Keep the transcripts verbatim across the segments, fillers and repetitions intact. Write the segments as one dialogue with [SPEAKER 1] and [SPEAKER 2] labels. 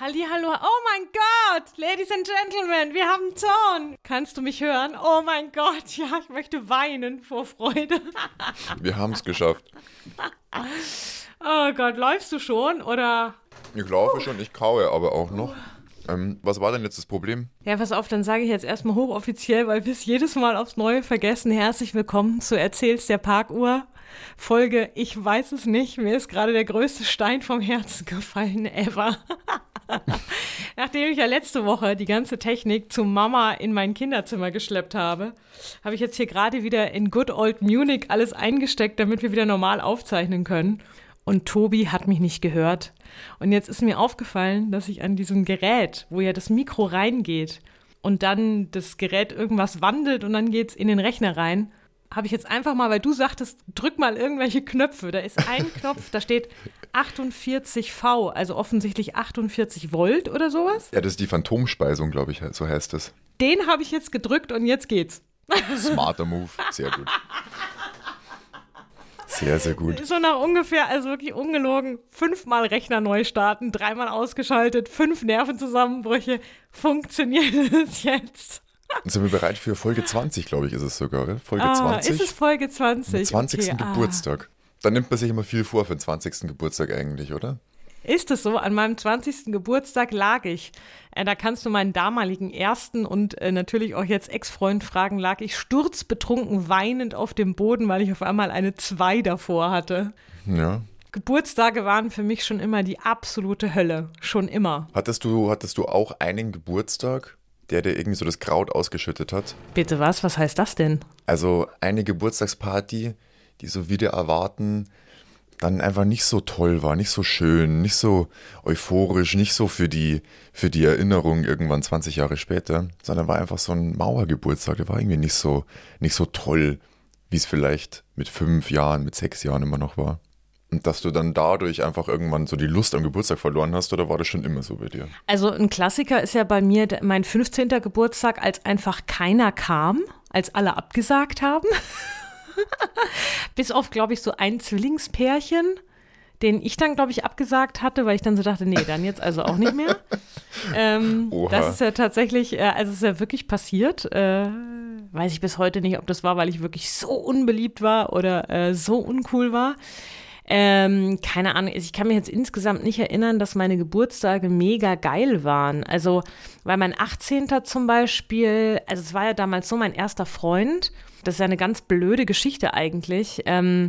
[SPEAKER 1] Hallihallo, oh mein Gott, Ladies and Gentlemen, wir haben Ton. Kannst du mich hören? Oh mein Gott, ja, ich möchte weinen vor Freude.
[SPEAKER 2] Wir haben es geschafft.
[SPEAKER 1] Oh Gott, läufst du schon, oder?
[SPEAKER 2] Ich laufe schon, ich kaue aber auch noch. Ähm, was war denn jetzt das Problem?
[SPEAKER 1] Ja, pass auf, dann sage ich jetzt erstmal hochoffiziell, weil wir es jedes Mal aufs Neue vergessen. Herzlich willkommen zu Erzähl's der Parkuhr. Folge, ich weiß es nicht, mir ist gerade der größte Stein vom Herzen gefallen ever. Nachdem ich ja letzte Woche die ganze Technik zu Mama in mein Kinderzimmer geschleppt habe, habe ich jetzt hier gerade wieder in Good Old Munich alles eingesteckt, damit wir wieder normal aufzeichnen können. Und Tobi hat mich nicht gehört. Und jetzt ist mir aufgefallen, dass ich an diesem Gerät, wo ja das Mikro reingeht und dann das Gerät irgendwas wandelt und dann geht's in den Rechner rein, habe ich jetzt einfach mal, weil du sagtest, drück mal irgendwelche Knöpfe. Da ist ein Knopf, da steht achtundvierzig V, also offensichtlich achtundvierzig Volt oder sowas.
[SPEAKER 2] Ja, das ist die Phantomspeisung, glaube ich, so heißt es.
[SPEAKER 1] Den habe ich jetzt gedrückt und jetzt geht's.
[SPEAKER 2] Smarter Move, sehr gut. Sehr, sehr gut.
[SPEAKER 1] So nach ungefähr, also wirklich ungelogen, fünfmal Rechner neu starten, dreimal ausgeschaltet, fünf Nervenzusammenbrüche. Funktioniert es jetzt?
[SPEAKER 2] Sind wir bereit für Folge zwanzig, glaube ich, ist es sogar, oder? Folge
[SPEAKER 1] ah,
[SPEAKER 2] zwanzig.
[SPEAKER 1] Ist es Folge zwanzig?
[SPEAKER 2] Am zwanzigsten
[SPEAKER 1] Okay,
[SPEAKER 2] Geburtstag.
[SPEAKER 1] Ah.
[SPEAKER 2] Da nimmt man sich immer viel vor für den zwanzigsten Geburtstag eigentlich, oder?
[SPEAKER 1] Ist es so? An meinem zwanzigsten Geburtstag lag ich. Äh, da kannst du meinen damaligen ersten und äh, natürlich auch jetzt Ex-Freund fragen, lag ich sturzbetrunken weinend auf dem Boden, weil ich auf einmal eine zwei davor hatte.
[SPEAKER 2] Ja.
[SPEAKER 1] Geburtstage waren für mich schon immer die absolute Hölle. Schon immer.
[SPEAKER 2] Hattest du, hattest du auch einen Geburtstag, der dir irgendwie so das Kraut ausgeschüttet hat?
[SPEAKER 1] Bitte was? Was heißt das denn?
[SPEAKER 2] Also eine Geburtstagsparty, die so wieder erwarten, dann einfach nicht so toll war, nicht so schön, nicht so euphorisch, nicht so für die, für die Erinnerung irgendwann zwanzig Jahre später, sondern war einfach so ein Mauergeburtstag, der war irgendwie nicht so, nicht so toll, wie es vielleicht mit fünf Jahren, mit sechs Jahren immer noch war. Und dass du dann dadurch einfach irgendwann so die Lust am Geburtstag verloren hast, oder war das schon immer so bei dir?
[SPEAKER 1] Also ein Klassiker ist ja bei mir mein fünfzehnten Geburtstag, als einfach keiner kam, als alle abgesagt haben. Bis auf, glaube ich, so ein Zwillingspärchen, den ich dann, glaube ich, abgesagt hatte, weil ich dann so dachte, nee, dann jetzt also auch nicht mehr. ähm, das ist ja tatsächlich, äh, also es ist ja wirklich passiert. Äh, weiß ich bis heute nicht, ob das war, weil ich wirklich so unbeliebt war oder äh, so uncool war. Ähm, keine Ahnung, ich kann mich jetzt insgesamt nicht erinnern, dass meine Geburtstage mega geil waren. Also, weil mein achtzehnten zum Beispiel, also es war ja damals so mein erster Freund, das ist ja eine ganz blöde Geschichte eigentlich, ähm,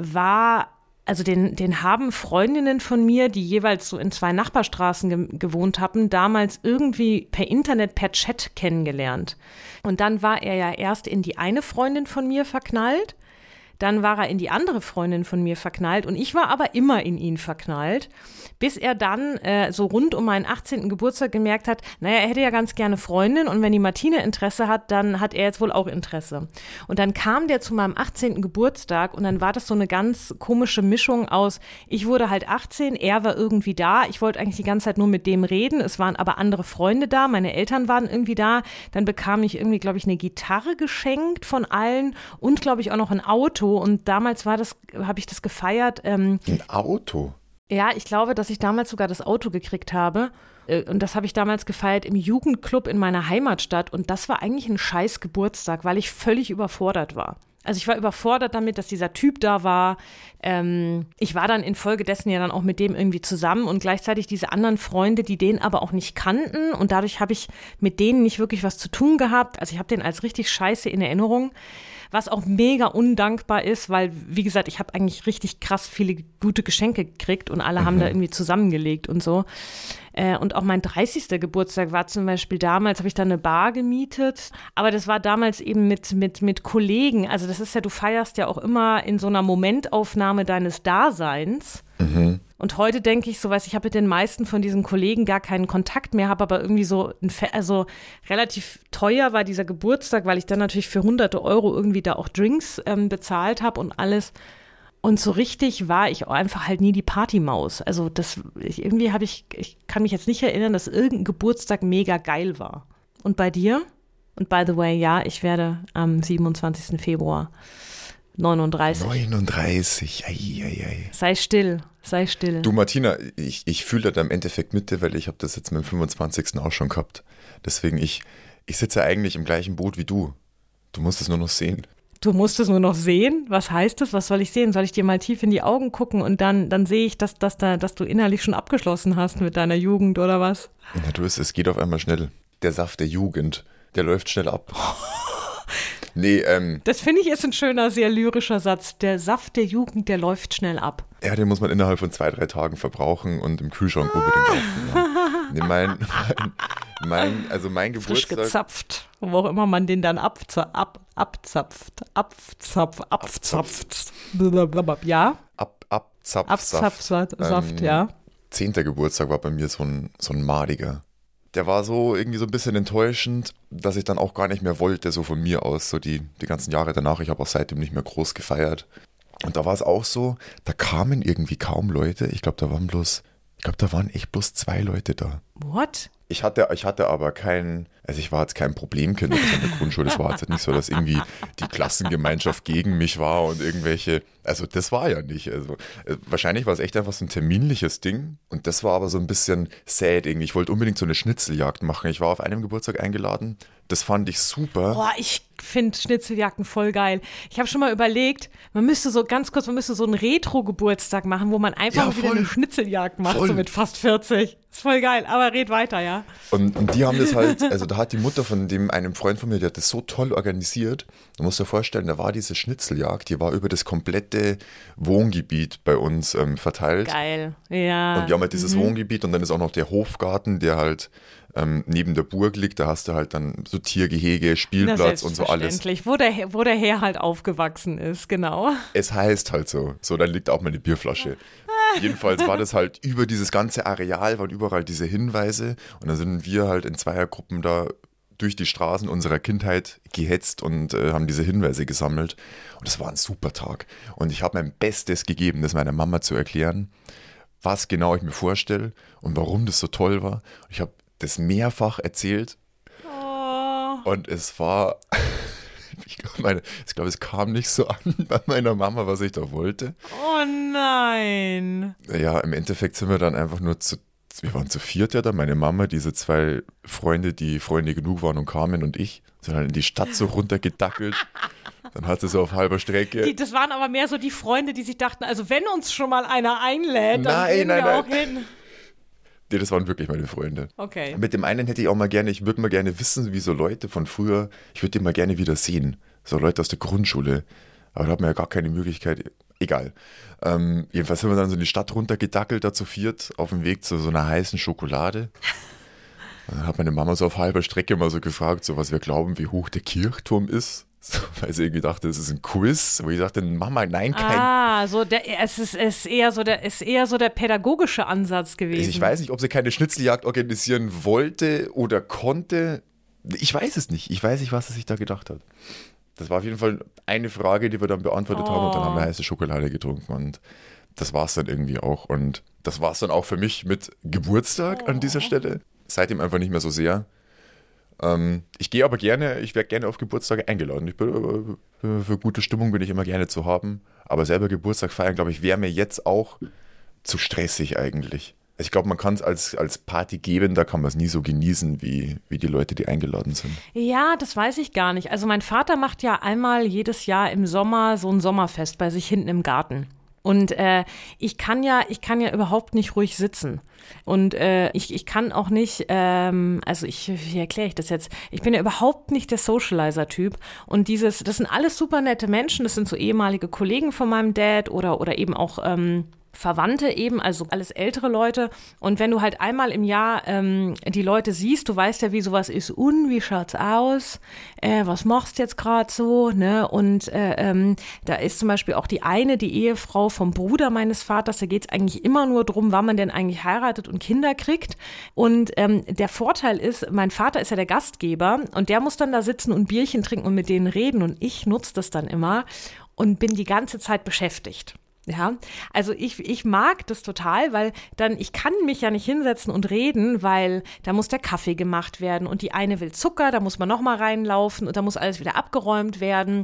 [SPEAKER 1] war, also den, den haben Freundinnen von mir, die jeweils so in zwei Nachbarstraßen ge- gewohnt haben, damals irgendwie per Internet, per Chat kennengelernt. Und dann war er ja erst in die eine Freundin von mir verknallt. Dann war er in die andere Freundin von mir verknallt und ich war aber immer in ihn verknallt, bis er dann äh, so rund um meinen achtzehnten Geburtstag gemerkt hat, naja, er hätte ja ganz gerne Freundin und wenn die Martine Interesse hat, dann hat er jetzt wohl auch Interesse. Und dann kam der zu meinem achtzehnten Geburtstag und dann war das so eine ganz komische Mischung aus, ich wurde halt achtzehn, er war irgendwie da, ich wollte eigentlich die ganze Zeit nur mit dem reden, es waren aber andere Freunde da, meine Eltern waren irgendwie da, dann bekam ich irgendwie, glaube ich, eine Gitarre geschenkt von allen und, glaube ich, auch noch ein Auto. Und damals war das, habe ich das gefeiert. Ähm,
[SPEAKER 2] ein Auto?
[SPEAKER 1] Ja, ich glaube, dass ich damals sogar das Auto gekriegt habe. Und das habe ich damals gefeiert im Jugendclub in meiner Heimatstadt. Und das war eigentlich ein scheiß Geburtstag, weil ich völlig überfordert war. Also ich war überfordert damit, dass dieser Typ da war. Ähm, ich war dann infolgedessen ja dann auch mit dem irgendwie zusammen und gleichzeitig diese anderen Freunde, die den aber auch nicht kannten. Und dadurch habe ich mit denen nicht wirklich was zu tun gehabt. Also ich habe den als richtig scheiße in Erinnerung. Was auch mega undankbar ist, weil, wie gesagt, ich habe eigentlich richtig krass viele gute Geschenke gekriegt und alle mhm. haben da irgendwie zusammengelegt und so. Äh, und auch mein dreißigsten Geburtstag war zum Beispiel damals, habe ich da eine Bar gemietet, aber das war damals eben mit, mit, mit Kollegen. Also das ist ja, du feierst ja auch immer in so einer Momentaufnahme deines Daseins. Mhm. Und heute denke ich so, weiß ich habe mit den meisten von diesen Kollegen gar keinen Kontakt mehr, habe aber irgendwie so, ein Fe- also relativ teuer war dieser Geburtstag, weil ich dann natürlich für hunderte Euro irgendwie da auch Drinks ähm, bezahlt habe und alles. Und so richtig war ich einfach halt nie die Partymaus. Also das, ich, irgendwie habe ich, ich kann mich jetzt nicht erinnern, dass irgendein Geburtstag mega geil war. Und bei dir? Und by the way, ja, ich werde am siebenundzwanzigsten Februar neununddreißig.
[SPEAKER 2] neununddreißig, ei, ei, ei.
[SPEAKER 1] Sei still, sei still.
[SPEAKER 2] Du Martina, ich, ich fühle da im Endeffekt mit dir, weil ich habe das jetzt mit dem fünfundzwanzigsten auch schon gehabt. Deswegen, ich, ich sitze eigentlich im gleichen Boot wie du. Du musst es nur noch sehen.
[SPEAKER 1] Du musst es nur noch sehen? Was heißt das? Was soll ich sehen? Soll ich dir mal tief in die Augen gucken und dann, dann sehe ich, dass, dass, da, dass du innerlich schon abgeschlossen hast mit deiner Jugend oder was?
[SPEAKER 2] Ja, du, es, es geht auf einmal schnell. Der Saft der Jugend, der läuft schnell ab. Nee, ähm.
[SPEAKER 1] Das finde ich ist ein schöner, sehr lyrischer Satz. Der Saft der Jugend, der läuft schnell ab.
[SPEAKER 2] Ja, den muss man innerhalb von zwei, drei Tagen verbrauchen und im Kühlschrank unbedingt aufnehmen. Ja. Nee, mein, mein, mein, also mein Geburtstag.
[SPEAKER 1] Frisch gezapft, wo auch immer man den dann abza- ab, abzapft, abzapf, abzapft. Blablabla. Ja?
[SPEAKER 2] Ab, abzapf,
[SPEAKER 1] Abzapfsaft,
[SPEAKER 2] ähm,
[SPEAKER 1] ja.
[SPEAKER 2] Zehnter Geburtstag war bei mir so ein, so ein madiger. Der war so irgendwie so ein bisschen enttäuschend, dass ich dann auch gar nicht mehr wollte, so von mir aus, so die, die ganzen Jahre danach. Ich habe auch seitdem nicht mehr groß gefeiert. Und da war es auch so, da kamen irgendwie kaum Leute. Ich glaube, da waren bloß, ich glaube, da waren echt bloß zwei Leute da.
[SPEAKER 1] What?
[SPEAKER 2] Ich hatte, ich hatte aber kein, also ich war jetzt kein Problemkind oder so in der Grundschule. Es war jetzt nicht so, dass irgendwie die Klassengemeinschaft gegen mich war und irgendwelche, also das war ja nicht. Also wahrscheinlich war es echt einfach so ein terminliches Ding und das war aber so ein bisschen sad irgendwie. Ich wollte unbedingt so eine Schnitzeljagd machen. Ich war auf einem Geburtstag eingeladen. Das fand ich super.
[SPEAKER 1] Boah, ich finde Schnitzeljagden voll geil. Ich habe schon mal überlegt, man müsste so ganz kurz, man müsste so einen Retro-Geburtstag machen, wo man einfach
[SPEAKER 2] Ja,
[SPEAKER 1] mal wieder
[SPEAKER 2] voll.
[SPEAKER 1] eine Schnitzeljagd macht,
[SPEAKER 2] Voll.
[SPEAKER 1] so mit fast vierzig. Ist voll geil, aber red weiter, ja.
[SPEAKER 2] Und, und die haben das halt, also da hat die Mutter von dem einem Freund von mir, der hat das so toll organisiert. Du musst dir vorstellen, da war diese Schnitzeljagd, die war über das komplette Wohngebiet bei uns ähm, verteilt.
[SPEAKER 1] Geil, ja.
[SPEAKER 2] Und wir haben halt dieses Wohngebiet und dann ist auch noch der Hofgarten, der halt ähm, neben der Burg liegt. Da hast du halt dann so Tiergehege,
[SPEAKER 1] Na,
[SPEAKER 2] Spielplatz und so alles.
[SPEAKER 1] selbstverständlich, wo der, Herr- wo der Herr halt aufgewachsen ist, genau.
[SPEAKER 2] Es heißt halt so. So, dann liegt auch mal eine Bierflasche. Jedenfalls war das halt über dieses ganze Areal, waren überall diese Hinweise. Und dann sind wir halt in Zweiergruppen da durch die Straßen unserer Kindheit gehetzt und äh, haben diese Hinweise gesammelt. Und das war ein super Tag. Und ich habe mein Bestes gegeben, das meiner Mama zu erklären, was genau ich mir vorstelle und warum das so toll war. Ich habe das mehrfach erzählt.
[SPEAKER 1] Oh.
[SPEAKER 2] Und es war, ich glaube, meine, ich glaube, es kam nicht so an bei meiner Mama, was ich da wollte.
[SPEAKER 1] Oh nein.
[SPEAKER 2] Ja, im Endeffekt sind wir dann einfach nur zu, wir waren zu viert ja da, meine Mama, diese zwei Freunde, die Freunde genug waren und kamen und ich, sind dann in die Stadt so runtergedackelt. Dann hat sie so auf halber Strecke.
[SPEAKER 1] Die, das waren aber mehr so die Freunde, die sich dachten, also wenn uns schon mal einer einlädt, dann
[SPEAKER 2] Nein,
[SPEAKER 1] gehen
[SPEAKER 2] nein,
[SPEAKER 1] wir
[SPEAKER 2] nein.
[SPEAKER 1] auch hin.
[SPEAKER 2] Nee, das waren wirklich meine Freunde.
[SPEAKER 1] Okay.
[SPEAKER 2] Mit dem einen hätte ich auch mal gerne, ich würde mal gerne wissen, wie so Leute von früher, ich würde die mal gerne wieder sehen. So Leute aus der Grundschule. Aber da hat man ja gar keine Möglichkeit. Egal. Ähm, jedenfalls sind wir dann so in die Stadt runtergedackelt, da zu viert, auf dem Weg zu so einer heißen Schokolade. Und dann hat meine Mama so auf halber Strecke mal so gefragt, so was wir glauben, wie hoch der Kirchturm ist. So, weil sie irgendwie dachte, das ist ein Quiz. Wo ich dachte, Mama, nein, kein.
[SPEAKER 1] Ah, so der, es ist, es ist eher so der, ist eher so der pädagogische Ansatz gewesen.
[SPEAKER 2] Also ich weiß nicht, ob sie keine Schnitzeljagd organisieren wollte oder konnte. Ich weiß es nicht. Ich weiß nicht, was sie sich da gedacht hat. Das war auf jeden Fall eine Frage, die wir dann beantwortet
[SPEAKER 1] Oh.
[SPEAKER 2] haben und dann haben wir heiße Schokolade getrunken und das war es dann irgendwie auch. Und das war es dann auch für mich mit Geburtstag
[SPEAKER 1] Oh.
[SPEAKER 2] an dieser Stelle. Seitdem einfach nicht mehr so sehr. Ähm, ich gehe aber gerne, ich werde gerne auf Geburtstage eingeladen. Ich bin, äh, für, für gute Stimmung bin ich immer gerne zu haben. Aber selber Geburtstag feiern, glaube ich, wäre mir jetzt auch zu stressig eigentlich. Also ich glaube, man kann es als, als Party geben, da kann man es nie so genießen wie, wie die Leute, die eingeladen sind.
[SPEAKER 1] Ja, das weiß ich gar nicht. Also mein Vater macht ja einmal jedes Jahr im Sommer so ein Sommerfest bei sich hinten im Garten. Und äh, ich kann ja, ich kann ja überhaupt nicht ruhig sitzen. Und äh, ich, ich kann auch nicht, ähm, also ich, wie erkläre ich das jetzt? Ich bin ja überhaupt nicht der Socializer-Typ. Und dieses, das sind alles super nette Menschen, das sind so ehemalige Kollegen von meinem Dad oder, oder eben auch ähm, Verwandte eben, also alles ältere Leute. Und wenn du halt einmal im Jahr ähm, die Leute siehst, du weißt ja, wie sowas ist. Und wie schaut's aus? Äh, was machst du jetzt gerade so? Ne? Und äh, ähm, da ist zum Beispiel auch die eine, die Ehefrau vom Bruder meines Vaters, da geht's eigentlich immer nur drum, wann man denn eigentlich heiratet und Kinder kriegt. Und ähm, der Vorteil ist, mein Vater ist ja der Gastgeber und der muss dann da sitzen und Bierchen trinken und mit denen reden. Und ich nutze das dann immer und bin die ganze Zeit beschäftigt. Ja, also ich, ich mag das total, weil dann, ich kann mich ja nicht hinsetzen und reden, weil da muss der Kaffee gemacht werden und die eine will Zucker, da muss man nochmal reinlaufen und da muss alles wieder abgeräumt werden.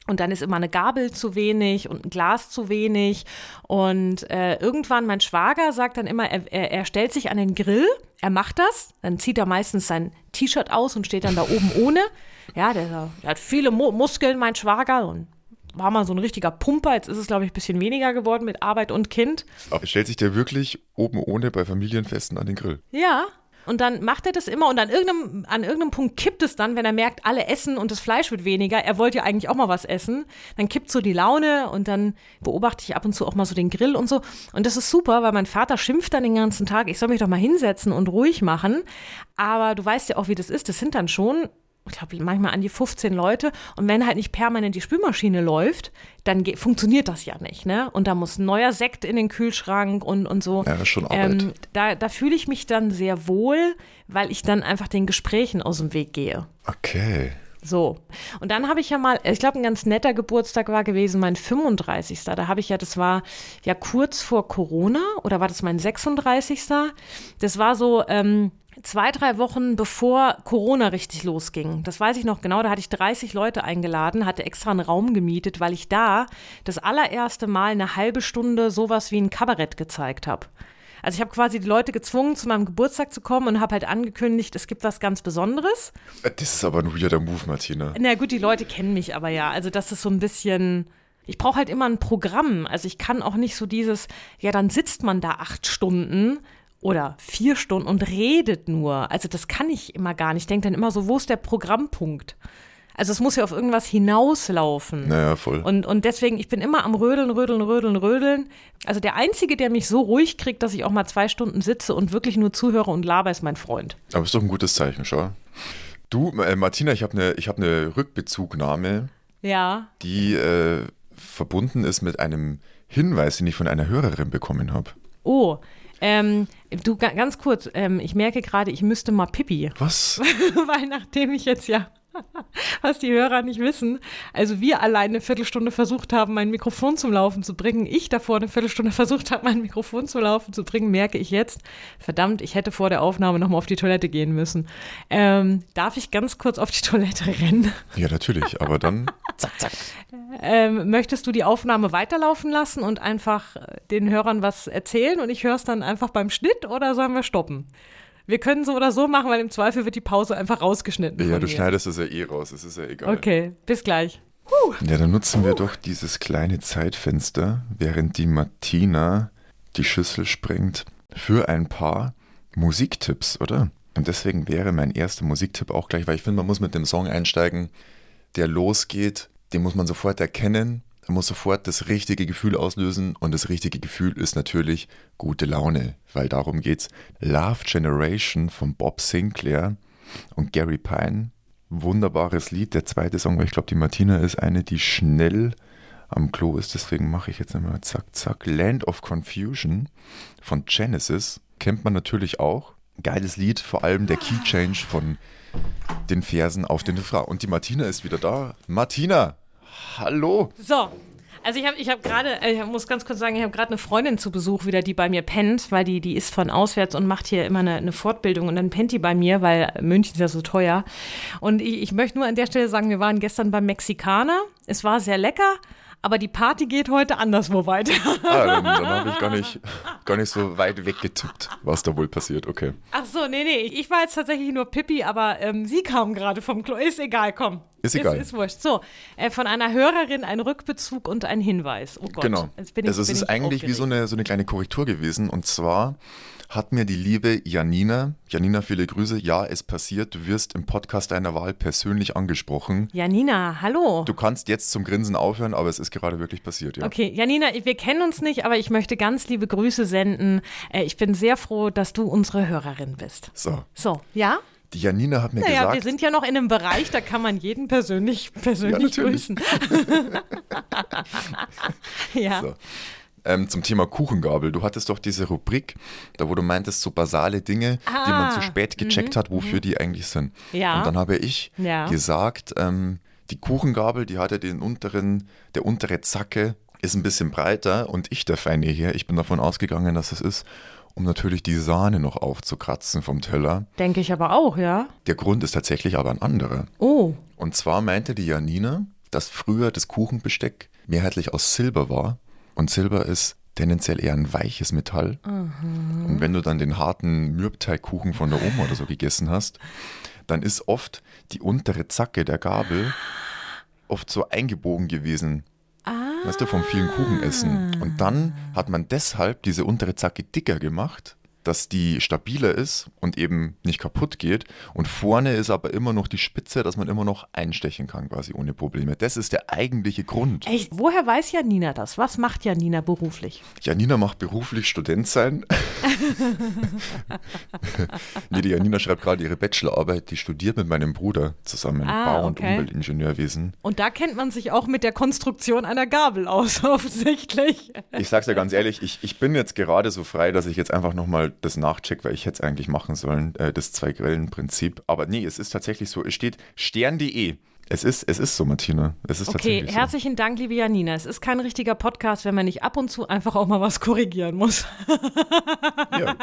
[SPEAKER 1] Und dann ist immer eine Gabel zu wenig und ein Glas zu wenig. Und äh, irgendwann, mein Schwager sagt dann immer, er, er, er stellt sich an den Grill, er macht das, dann zieht er meistens sein T-Shirt aus und steht dann da oben ohne. Ja, der, der hat viele Mu- Muskeln, mein Schwager, und war mal so ein richtiger Pumper. Jetzt ist es, glaube ich, ein bisschen weniger geworden mit Arbeit und Kind.
[SPEAKER 2] Aber stellt sich der wirklich oben ohne bei Familienfesten an den Grill?
[SPEAKER 1] Ja. Und dann macht er das immer und an irgendeinem, an irgendeinem Punkt kippt es dann, wenn er merkt, alle essen und das Fleisch wird weniger. Er wollte ja eigentlich auch mal was essen. Dann kippt so die Laune und dann beobachte ich ab und zu auch mal so den Grill und so. Und das ist super, weil mein Vater schimpft dann den ganzen Tag, ich soll mich doch mal hinsetzen und ruhig machen. Aber du weißt ja auch, wie das ist. Das sind dann schon, ich glaube, manchmal an die fünfzehn Leute. Und wenn halt nicht permanent die Spülmaschine läuft, dann ge- funktioniert das ja nicht, ne? Und da muss ein neuer Sekt in den Kühlschrank und, und so.
[SPEAKER 2] Ja, das ist schon Arbeit.
[SPEAKER 1] Ähm, da da fühle ich mich dann sehr wohl, weil ich dann einfach den Gesprächen aus dem Weg gehe.
[SPEAKER 2] Okay.
[SPEAKER 1] So. Und dann habe ich ja mal, ich glaube, ein ganz netter Geburtstag war gewesen, mein fünfunddreißigster Da habe ich ja, das war ja kurz vor Corona, oder war das mein sechsunddreißigster Das war so, ähm, zwei, drei Wochen bevor Corona richtig losging. Das weiß ich noch genau, da hatte ich dreißig Leute eingeladen, hatte extra einen Raum gemietet, weil ich da das allererste Mal eine halbe Stunde sowas wie ein Kabarett gezeigt habe. Also ich habe quasi die Leute gezwungen, zu meinem Geburtstag zu kommen und habe halt angekündigt, es gibt was ganz Besonderes.
[SPEAKER 2] Das ist aber ein weirder Move, Martina.
[SPEAKER 1] Na gut, die Leute kennen mich aber ja. Also das ist so ein bisschen, ich brauche halt immer ein Programm. Also ich kann auch nicht so dieses, ja dann sitzt man da acht Stunden oder vier Stunden und redet nur. Also das kann ich immer gar nicht. Ich denke dann immer so, wo ist der Programmpunkt? Also es muss ja auf irgendwas hinauslaufen.
[SPEAKER 2] Naja, voll.
[SPEAKER 1] Und, und deswegen, ich bin immer am Rödeln, Rödeln, Rödeln, Rödeln. Also der Einzige, der mich so ruhig kriegt, dass ich auch mal zwei Stunden sitze und wirklich nur zuhöre und laber, ist mein Freund.
[SPEAKER 2] Aber ist doch ein gutes Zeichen, schau. Du, äh, Martina, ich habe eine ich hab ne Rückbezugnahme,
[SPEAKER 1] Ja.
[SPEAKER 2] die äh, verbunden ist mit einem Hinweis, den ich von einer Hörerin bekommen habe.
[SPEAKER 1] Oh, ähm, du, ga- ganz kurz, ähm, ich merke gerade, ich müsste mal Pipi.
[SPEAKER 2] Was?
[SPEAKER 1] Weil nachdem ich jetzt ja, was die Hörer nicht wissen, also wir alleine eine Viertelstunde versucht haben, mein Mikrofon zum Laufen zu bringen, ich davor eine Viertelstunde versucht habe, mein Mikrofon zum Laufen zu bringen, merke ich jetzt, verdammt, ich hätte vor der Aufnahme nochmal auf die Toilette gehen müssen. Ähm, darf ich ganz kurz auf die Toilette rennen?
[SPEAKER 2] Ja, natürlich, aber dann zack, zack.
[SPEAKER 1] Ähm, möchtest du die Aufnahme weiterlaufen lassen und einfach äh, den Hörern was erzählen und ich höre es dann einfach beim Schnitt, oder sollen wir stoppen? Wir können so oder so machen, weil im Zweifel wird die Pause einfach rausgeschnitten.
[SPEAKER 2] Ja,
[SPEAKER 1] von
[SPEAKER 2] du
[SPEAKER 1] mir.
[SPEAKER 2] schneidest es ja eh raus, es ist ja egal.
[SPEAKER 1] Okay, bis gleich.
[SPEAKER 2] Ja, dann nutzen wir doch dieses kleine Zeitfenster, während die Martina die Schüssel sprengt, für ein paar Musiktipps, oder? Und deswegen wäre mein erster Musiktipp auch gleich, weil ich finde, man muss mit dem Song einsteigen, der losgeht, den muss man sofort erkennen, er muss sofort das richtige Gefühl auslösen, und das richtige Gefühl ist natürlich gute Laune, weil darum geht's. Love Generation von Bob Sinclair und Gary Pine. Wunderbares Lied, der zweite Song, weil ich glaube, die Martina ist eine, die schnell am Klo ist, deswegen mache ich jetzt einmal zack, zack. Land of Confusion von Genesis, kennt man natürlich auch. Geiles Lied, vor allem der Key Change von den Versen auf den Refrain. Und die Martina ist wieder da. Martina, hallo.
[SPEAKER 1] So, also ich habe ich hab gerade, ich muss ganz kurz sagen, ich habe gerade eine Freundin zu Besuch wieder, die bei mir pennt, weil die, die ist von auswärts und macht hier immer eine, eine Fortbildung, und dann pennt die bei mir, weil München ist ja so teuer. Und ich, ich möchte nur an der Stelle sagen, wir waren gestern beim Mexikaner, es war sehr lecker, aber die Party geht heute anderswo weiter.
[SPEAKER 2] Ah, dann, dann habe ich gar nicht, gar nicht so weit weggetippt, was da wohl passiert. Okay.
[SPEAKER 1] Ach so, nee, nee, ich war jetzt tatsächlich nur Pippi, aber ähm, sie kam gerade vom Klo. Ist egal, komm.
[SPEAKER 2] Ist egal.
[SPEAKER 1] Ist, ist wurscht. So, äh, von einer Hörerin ein Rückbezug und ein Hinweis. Oh Gott.
[SPEAKER 2] Genau.
[SPEAKER 1] Jetzt bin ich,
[SPEAKER 2] also es
[SPEAKER 1] bin
[SPEAKER 2] ist
[SPEAKER 1] ich
[SPEAKER 2] eigentlich
[SPEAKER 1] aufgeregt.
[SPEAKER 2] wie so eine, so eine kleine Korrektur gewesen. Und zwar hat mir die liebe Janina, Janina, viele Grüße, ja, es passiert, du wirst im Podcast deiner Wahl persönlich angesprochen.
[SPEAKER 1] Janina, hallo.
[SPEAKER 2] Du kannst jetzt zum Grinsen aufhören, aber es ist gerade wirklich passiert, ja.
[SPEAKER 1] Okay, Janina, wir kennen uns nicht, aber ich möchte ganz liebe Grüße senden. Äh, ich bin sehr froh, dass du unsere Hörerin bist.
[SPEAKER 2] So,
[SPEAKER 1] So, ja?
[SPEAKER 2] die Janina hat mir
[SPEAKER 1] Naja,
[SPEAKER 2] gesagt,
[SPEAKER 1] wir sind ja noch in einem Bereich, da kann man jeden persönlich, persönlich
[SPEAKER 2] Ja, natürlich.
[SPEAKER 1] grüßen. ja.
[SPEAKER 2] So. Ähm, zum Thema Kuchengabel. Du hattest doch diese Rubrik, da wo du meintest, so basale Dinge, die man
[SPEAKER 1] Ah,
[SPEAKER 2] zu spät gecheckt hat, wofür die eigentlich sind.
[SPEAKER 1] Ja.
[SPEAKER 2] Und dann habe ich
[SPEAKER 1] Ja.
[SPEAKER 2] gesagt, ähm, die Kuchengabel, die hatte den unteren, der untere Zacke ist ein bisschen breiter, und ich, der feine Herr, ich bin davon ausgegangen, dass es ist, um natürlich die Sahne noch aufzukratzen vom Teller.
[SPEAKER 1] Denke ich aber auch, ja.
[SPEAKER 2] Der Grund ist tatsächlich aber ein anderer.
[SPEAKER 1] Oh,
[SPEAKER 2] Und zwar meinte die Janina, dass früher das Kuchenbesteck mehrheitlich aus Silber war. Und Silber ist tendenziell eher ein weiches Metall. Mhm. Und wenn du dann den harten Mürbteigkuchen von der Oma oder so gegessen hast, dann ist oft die untere Zacke der Gabel oft so eingebogen gewesen.
[SPEAKER 1] Ah.
[SPEAKER 2] Weißt du, vom vielen Kuchenessen. Und dann hat man deshalb diese untere Zacke dicker gemacht, dass die stabiler ist und eben nicht kaputt geht. Und vorne ist aber immer noch die Spitze, dass man immer noch einstechen kann, quasi ohne Probleme. Das ist der eigentliche Grund.
[SPEAKER 1] Echt? Woher weiß Janina das? Was macht Janina beruflich?
[SPEAKER 2] Janina macht beruflich Student sein. Nee, die Janina schreibt gerade ihre Bachelorarbeit. Die studiert mit meinem Bruder zusammen
[SPEAKER 1] Ah,
[SPEAKER 2] Bau- und
[SPEAKER 1] okay.
[SPEAKER 2] Umweltingenieurwesen.
[SPEAKER 1] Und da kennt man sich auch mit der Konstruktion einer Gabel aus, offensichtlich.
[SPEAKER 2] Ich sag's ja ganz ehrlich, ich, ich bin jetzt gerade so frei, dass ich jetzt einfach nochmal das nachcheck, weil ich hätte es eigentlich machen sollen, äh, das Zwei-Grillen-Prinzip. Aber nee, es ist tatsächlich so, es steht stern punkt de. Es ist, es ist so, Martina. Es ist
[SPEAKER 1] Okay,
[SPEAKER 2] tatsächlich
[SPEAKER 1] herzlichen Dank, liebe Janina. Es ist kein richtiger Podcast, wenn man nicht ab und zu einfach auch mal was korrigieren muss.
[SPEAKER 2] so. Ja.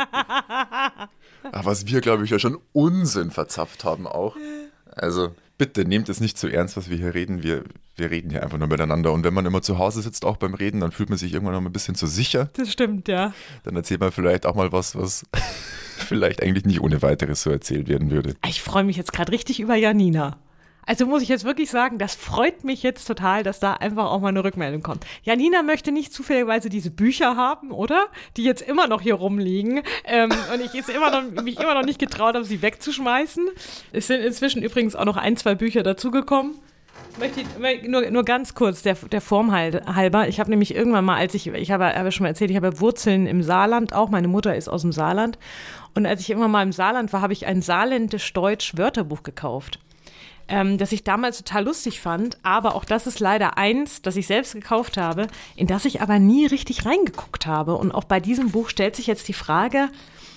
[SPEAKER 2] Aber was wir, glaube ich, ja schon Unsinn verzapft haben auch. Also bitte nehmt es nicht zu ernst, was wir hier reden. Wir, wir reden hier einfach nur miteinander. Und wenn man immer zu Hause sitzt, auch beim Reden, dann fühlt man sich irgendwann noch ein bisschen zu sicher.
[SPEAKER 1] Das stimmt, ja.
[SPEAKER 2] Dann erzählt man vielleicht auch mal was, was vielleicht eigentlich nicht ohne weiteres so erzählt werden würde.
[SPEAKER 1] Ich freue mich jetzt gerade richtig über Janina. Also muss ich jetzt wirklich sagen, das freut mich jetzt total, dass da einfach auch mal eine Rückmeldung kommt. Janina möchte nicht zufälligerweise diese Bücher haben, oder? Die jetzt immer noch hier rumliegen. Ähm, und ich ist immer noch, mich immer noch nicht getraut habe, sie wegzuschmeißen. Es sind inzwischen übrigens auch noch ein, zwei Bücher dazugekommen. Möchte ich, nur, nur ganz kurz, der, der Form halber. Ich habe nämlich irgendwann mal, als ich, ich habe, habe schon mal erzählt, ich habe Wurzeln im Saarland auch. Meine Mutter ist aus dem Saarland. Und als ich immer mal im Saarland war, habe ich ein saarländisch-deutsch-Wörterbuch gekauft. Ähm, das ich damals total lustig fand, aber auch das ist leider eins, das ich selbst gekauft habe, in das ich aber nie richtig reingeguckt habe. Und auch bei diesem Buch stellt sich jetzt die Frage,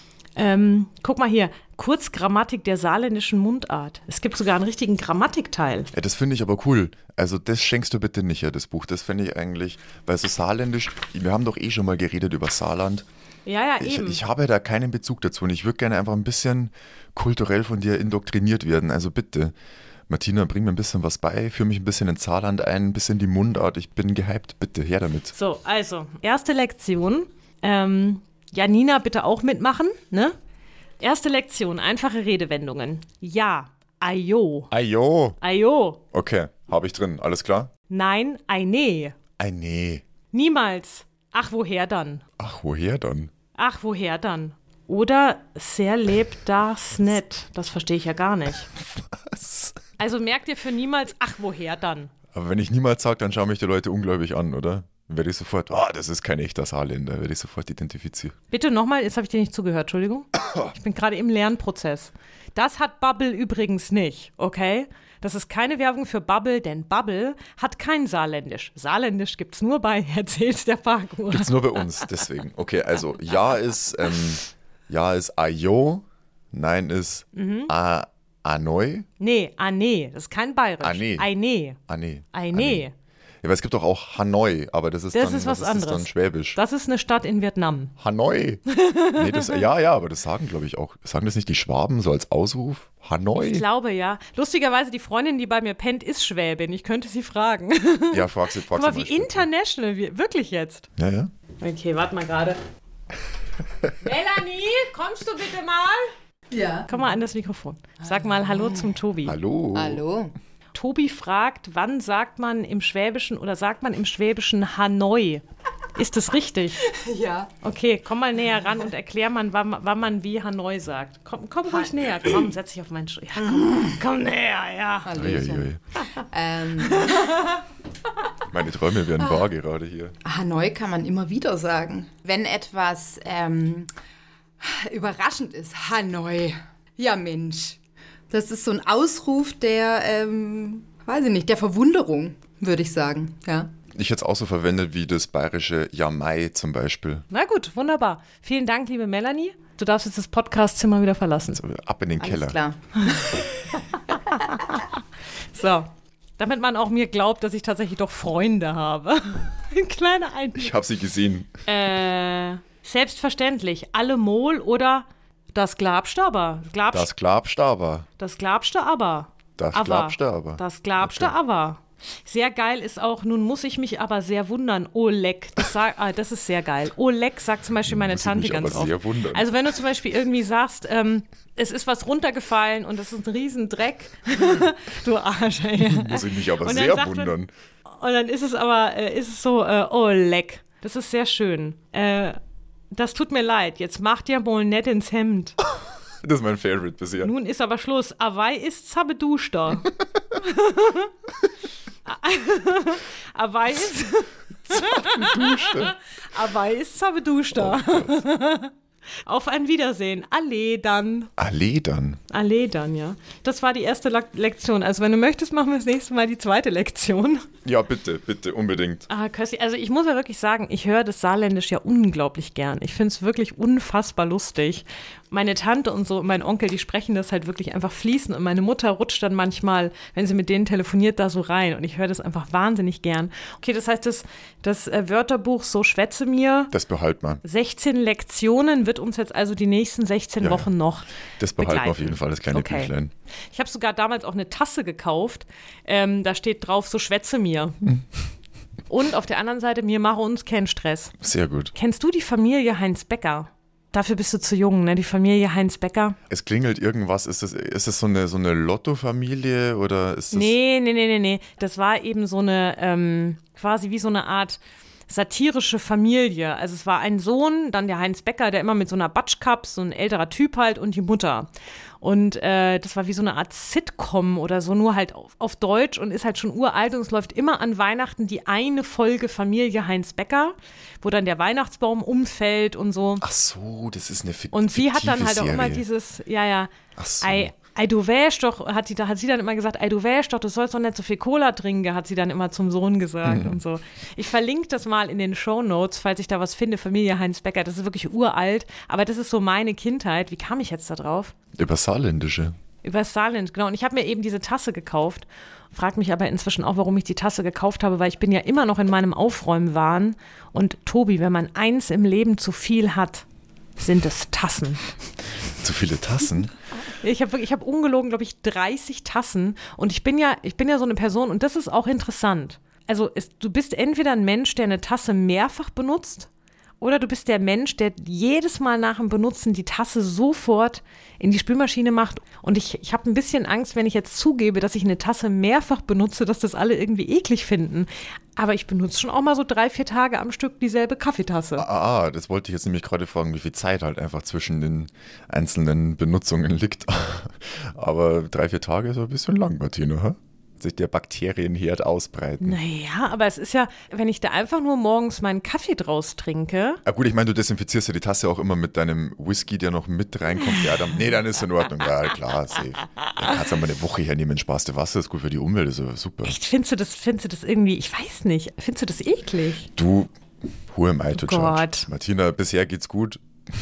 [SPEAKER 1] ähm, guck mal hier, Kurzgrammatik der saarländischen Mundart. Es gibt sogar einen richtigen Grammatikteil.
[SPEAKER 2] Ja, das finde ich aber cool. Also das schenkst du bitte nicht, ja, das Buch. Das finde ich eigentlich, weil so saarländisch, wir haben doch eh schon mal geredet über Saarland.
[SPEAKER 1] Ja, ja,
[SPEAKER 2] Ich,
[SPEAKER 1] eben.
[SPEAKER 2] ich habe da keinen Bezug dazu und ich würde gerne einfach ein bisschen kulturell von dir indoktriniert werden. Also bitte, Martina, bring mir ein bisschen was bei, führe mich ein bisschen ins Saarland ein, ein bisschen die Mundart. Ich bin gehypt, bitte, her damit.
[SPEAKER 1] So, also, erste Lektion. Ähm, Janina, bitte auch mitmachen, ne? Erste Lektion, einfache Redewendungen. Ja, ajo.
[SPEAKER 2] Ajo.
[SPEAKER 1] Ajo.
[SPEAKER 2] Okay, habe ich drin, alles klar?
[SPEAKER 1] Nein, ei nee.
[SPEAKER 2] Ei nee.
[SPEAKER 1] Niemals. Ach, woher dann?
[SPEAKER 2] Ach, woher dann?
[SPEAKER 1] Ach, woher dann? Oder sehr lebt das nicht. Das verstehe ich ja gar nicht.
[SPEAKER 2] Was?
[SPEAKER 1] Also merkt ihr für niemals, ach, woher dann?
[SPEAKER 2] Aber wenn ich niemals sage, dann schauen mich die Leute ungläubig an, oder? Dann werde ich sofort, oh, das ist kein echter Saarländer, werde ich sofort identifizieren.
[SPEAKER 1] Bitte nochmal, jetzt habe ich dir nicht zugehört, Entschuldigung. Ich bin gerade im Lernprozess. Das hat Bubble übrigens nicht, okay? Das ist keine Werbung für Bubble, denn Bubble hat kein Saarländisch. Saarländisch gibt's nur bei Erzähl's der Parkuhr.
[SPEAKER 2] Gibt's nur bei uns, deswegen. Okay, also ja ist, ähm, ja ist ajo, nein ist
[SPEAKER 1] Mhm.
[SPEAKER 2] a, anoi.
[SPEAKER 1] Nee, ah nee, das ist kein Bayerisch.
[SPEAKER 2] Ah, nee.
[SPEAKER 1] Ei nee.
[SPEAKER 2] Ah, nee.
[SPEAKER 1] Ei
[SPEAKER 2] Ah,
[SPEAKER 1] nee.
[SPEAKER 2] Ja, weil es gibt doch auch Hanoi, aber das ist
[SPEAKER 1] Das
[SPEAKER 2] dann,
[SPEAKER 1] ist was
[SPEAKER 2] ist
[SPEAKER 1] anderes.
[SPEAKER 2] Das dann Schwäbisch.
[SPEAKER 1] Das ist eine Stadt in Vietnam.
[SPEAKER 2] Hanoi. Nee, das, ja, ja, aber das sagen, glaube ich, auch. Sagen das nicht die Schwaben so als Ausruf? Hanoi?
[SPEAKER 1] Ich glaube, ja. Lustigerweise, die Freundin, die bei mir pennt, ist Schwäbin. Ich könnte sie fragen.
[SPEAKER 2] Ja, frag sie, frag
[SPEAKER 1] Guck mal,
[SPEAKER 2] sie
[SPEAKER 1] wie
[SPEAKER 2] mal später.
[SPEAKER 1] international wir, wirklich jetzt.
[SPEAKER 2] Ja, ja.
[SPEAKER 1] Okay, warte mal gerade. Melanie, kommst du bitte mal?
[SPEAKER 3] Ja.
[SPEAKER 1] Komm mal an das Mikrofon. Sag mal Hallo zum Tobi.
[SPEAKER 2] Hallo.
[SPEAKER 3] Hallo.
[SPEAKER 1] Tobi fragt, wann sagt man im Schwäbischen oder sagt man im Schwäbischen Hanoi? Ist das richtig?
[SPEAKER 3] Ja.
[SPEAKER 1] Okay, komm mal näher ran und erklär mal, wann, wann man wie Hanoi sagt. Komm, komm ruhig näher. Komm, setz dich auf meinen Stuhl. Ja, komm, komm näher, ja.
[SPEAKER 3] Hallöchen.
[SPEAKER 2] Uiuiui.
[SPEAKER 3] Ähm,
[SPEAKER 2] Meine Träume werden wahr gerade hier.
[SPEAKER 3] Hanoi kann man immer wieder sagen. Wenn etwas ähm, überraschend ist. Hanoi. Ja, Mensch. Das ist so ein Ausruf der, ähm, weiß ich nicht, der Verwunderung, würde ich sagen. Ja.
[SPEAKER 2] Ich hätte es auch so verwendet wie das bayerische Jamai zum Beispiel.
[SPEAKER 1] Na gut, wunderbar. Vielen Dank, liebe Melanie. Du darfst jetzt das Podcastzimmer wieder verlassen.
[SPEAKER 2] Also ab in den Keller.
[SPEAKER 3] Alles klar.
[SPEAKER 1] So, damit man auch mir glaubt, dass ich tatsächlich doch Freunde habe. Ein kleiner Einblick.
[SPEAKER 2] Ich habe sie gesehen.
[SPEAKER 1] Äh, selbstverständlich. Alle Mol oder das Glabste aber. Glabst,
[SPEAKER 2] Das glaubst du aber.
[SPEAKER 1] das Glabste aber.
[SPEAKER 2] Das
[SPEAKER 1] aber.
[SPEAKER 2] glaubst du aber.
[SPEAKER 1] Das Glabste
[SPEAKER 2] Okay.
[SPEAKER 1] aber. Sehr geil ist auch, nun muss ich mich aber sehr wundern, oh leck, das, sag, ah, das ist sehr geil. Oh leck sagt zum Beispiel meine
[SPEAKER 2] muss
[SPEAKER 1] Tante
[SPEAKER 2] ich mich
[SPEAKER 1] ganz
[SPEAKER 2] aber sehr
[SPEAKER 1] oft.
[SPEAKER 2] wundern.
[SPEAKER 1] Also wenn du zum Beispiel irgendwie sagst, ähm, es ist was runtergefallen und das ist ein Riesendreck, du Arsch, ey.
[SPEAKER 2] Muss ich mich aber
[SPEAKER 1] Und dann
[SPEAKER 2] sehr
[SPEAKER 1] sagt
[SPEAKER 2] wundern.
[SPEAKER 1] Man, und dann ist es aber, äh, ist es so, äh, oh leck, das ist sehr schön. Äh, das tut mir leid, jetzt macht ja wohl nett ins Hemd.
[SPEAKER 2] Das ist mein Favorite bisher.
[SPEAKER 1] Nun ist aber Schluss. Awei ist Zabeduschter. Awei ist
[SPEAKER 2] Zabeduschter.
[SPEAKER 1] Awei ist Zabeduschter.
[SPEAKER 2] Oh
[SPEAKER 1] Auf ein Wiedersehen. Allee dann.
[SPEAKER 2] Allee dann.
[SPEAKER 1] Allee dann, ja. Das war die erste Le- Lektion. Also wenn du möchtest, machen wir das nächste Mal die zweite Lektion.
[SPEAKER 2] Ja, bitte, bitte, unbedingt.
[SPEAKER 1] Ah, Kössi, also ich muss ja wirklich sagen, ich höre das Saarländisch ja unglaublich gern. Ich finde es wirklich unfassbar lustig. Meine Tante und so und mein Onkel, die sprechen das halt wirklich einfach fließend und meine Mutter rutscht dann manchmal, wenn sie mit denen telefoniert, da so rein und ich höre das einfach wahnsinnig gern. Okay, das heißt, das, das äh, Wörterbuch So schwätze mir,
[SPEAKER 2] Das behalt man.
[SPEAKER 1] sechzehn Lektionen, wird uns jetzt also die nächsten sechzehn
[SPEAKER 2] Ja,
[SPEAKER 1] Wochen
[SPEAKER 2] ja.
[SPEAKER 1] noch
[SPEAKER 2] Das behalten wir auf
[SPEAKER 1] begleiten.
[SPEAKER 2] jeden Fall, das kleine
[SPEAKER 1] Okay.
[SPEAKER 2] Büchlein.
[SPEAKER 1] Ich habe sogar damals auch eine Tasse gekauft, ähm, da steht drauf, so schwätze mir. Und auf der anderen Seite, mir mache uns keinen Stress.
[SPEAKER 2] Sehr gut.
[SPEAKER 1] Kennst du die Familie Heinz Becker? Dafür bist du zu jung, ne? Die Familie Heinz Becker.
[SPEAKER 2] Es klingelt irgendwas. Ist das, ist das so eine, so eine Lotto-Familie oder ist das.
[SPEAKER 1] Nee, nee, nee, nee, nee. Das war eben so eine, ähm, quasi wie so eine Art satirische Familie. Also es war ein Sohn, dann der Heinz Becker, der immer mit so einer Batschkap, so ein älterer Typ halt und die Mutter. Und äh, das war wie so eine Art Sitcom oder so, nur halt auf, auf Deutsch und ist halt schon uralt und es läuft immer an Weihnachten die eine Folge Familie Heinz Becker, wo dann der Weihnachtsbaum umfällt und so.
[SPEAKER 2] Ach so, das ist eine Fik-
[SPEAKER 1] Und sie hat dann
[SPEAKER 2] fiktive
[SPEAKER 1] halt auch immer
[SPEAKER 2] Serie.
[SPEAKER 1] dieses, ja, ja,
[SPEAKER 2] Ach so.
[SPEAKER 1] ei, ei, du wärst doch, hat, die, hat sie dann immer gesagt, ei, du wärst doch, du sollst doch nicht so viel Cola trinken, hat sie dann immer zum Sohn gesagt
[SPEAKER 2] Mhm.
[SPEAKER 1] und so. Ich verlinke das mal in den Shownotes, falls ich da was finde, Familie Heinz Becker, das ist wirklich uralt, aber das ist so meine Kindheit. Wie kam ich jetzt da drauf?
[SPEAKER 2] Über Saarländische.
[SPEAKER 1] Über das Saarland, genau. Und ich habe mir eben diese Tasse gekauft. Frag mich aber inzwischen auch, warum ich die Tasse gekauft habe, weil ich bin ja immer noch in meinem Aufräumwahn. Und Tobi, wenn man eins im Leben zu viel hat, sind es Tassen.
[SPEAKER 2] Zu viele Tassen.
[SPEAKER 1] Ich habe ich hab ungelogen, glaube ich, dreißig Tassen. Und ich bin ja, ich bin ja so eine Person, und das ist auch interessant. Also es, du bist entweder ein Mensch, der eine Tasse mehrfach benutzt, oder du bist der Mensch, der jedes Mal nach dem Benutzen die Tasse sofort in die Spülmaschine macht. Und ich, ich habe ein bisschen Angst, wenn ich jetzt zugebe, dass ich eine Tasse mehrfach benutze, dass das alle irgendwie eklig finden. Aber ich benutze schon auch mal so drei, vier Tage am Stück dieselbe Kaffeetasse.
[SPEAKER 2] Ah, das wollte ich jetzt nämlich gerade fragen, wie viel Zeit halt einfach zwischen den einzelnen Benutzungen liegt. Aber drei, vier Tage ist ein bisschen lang, Martina, hä? Sich der Bakterienherd ausbreiten.
[SPEAKER 1] Naja, aber es ist ja, wenn ich da einfach nur morgens meinen Kaffee draus trinke.
[SPEAKER 2] Ah gut, ich meine, du desinfizierst ja die Tasse auch immer mit deinem Whisky, der noch mit reinkommt. Ja, dann, nee, dann ist in Ordnung. Ja, klar, safe. Dann kannst du mal eine Woche hernehmen, sparst du Wasser, ist gut für die Umwelt, ist ja super.
[SPEAKER 1] Echt, findest du das, findest du das irgendwie, ich weiß nicht, findest du das eklig?
[SPEAKER 2] Du, who am I to judge?
[SPEAKER 1] Gott.
[SPEAKER 2] Martina, bisher geht's gut.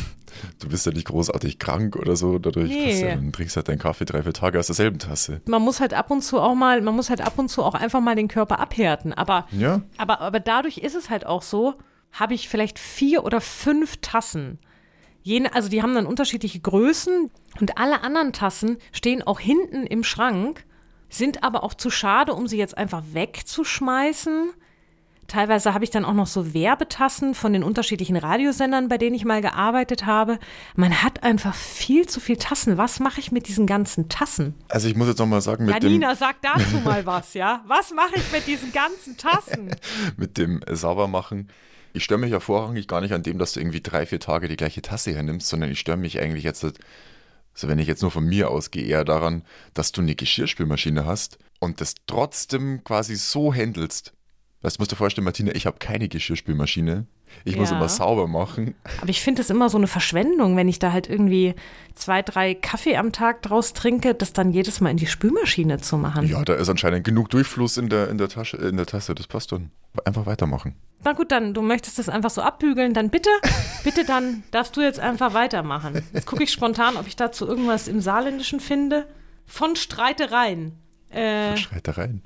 [SPEAKER 2] Du bist ja nicht großartig krank oder so, dadurch
[SPEAKER 1] Nee.
[SPEAKER 2] dass du dann trinkst halt deinen Kaffee drei, vier Tage aus derselben Tasse.
[SPEAKER 1] Man muss halt ab und zu auch mal, man muss halt ab und zu auch einfach mal den Körper abhärten. Aber,
[SPEAKER 2] Ja.
[SPEAKER 1] aber, aber dadurch ist es halt auch so, habe ich vielleicht vier oder fünf Tassen. Jene, also die haben dann unterschiedliche Größen und alle anderen Tassen stehen auch hinten im Schrank, sind aber auch zu schade, um sie jetzt einfach wegzuschmeißen. Teilweise habe ich dann auch noch so Werbetassen von den unterschiedlichen Radiosendern, bei denen ich mal gearbeitet habe. Man hat einfach viel zu viel Tassen. Was mache ich mit diesen ganzen Tassen?
[SPEAKER 2] Also ich muss jetzt nochmal sagen, mit
[SPEAKER 1] Janina, sag dazu mal was, ja? Was mache ich mit diesen ganzen Tassen?
[SPEAKER 2] dem, mit dem Saubermachen, ich störe mich ja vorrangig gar nicht an dem, dass du irgendwie drei, vier Tage die gleiche Tasse hernimmst, sondern ich störe mich eigentlich jetzt, also wenn ich jetzt nur von mir ausgehe, eher daran, dass du eine Geschirrspülmaschine hast und das trotzdem quasi so handelst. Weißt du, musst dir vorstellen, Martina, ich habe keine Geschirrspülmaschine. Ich muss
[SPEAKER 1] Ja.
[SPEAKER 2] immer sauber machen.
[SPEAKER 1] Aber ich finde das immer so eine Verschwendung, wenn ich da halt irgendwie zwei, drei Kaffee am Tag draus trinke, das dann jedes Mal in die Spülmaschine zu machen.
[SPEAKER 2] Ja, da ist anscheinend genug Durchfluss in der, in der Tasche, in der Tasse. Das passt dann. Einfach weitermachen.
[SPEAKER 1] Na gut, dann, du möchtest das einfach so abbügeln, dann bitte, bitte dann darfst du jetzt einfach weitermachen. Jetzt gucke ich spontan, ob ich dazu irgendwas im Saarländischen finde. Von Streitereien. Äh,
[SPEAKER 2] Streitereien.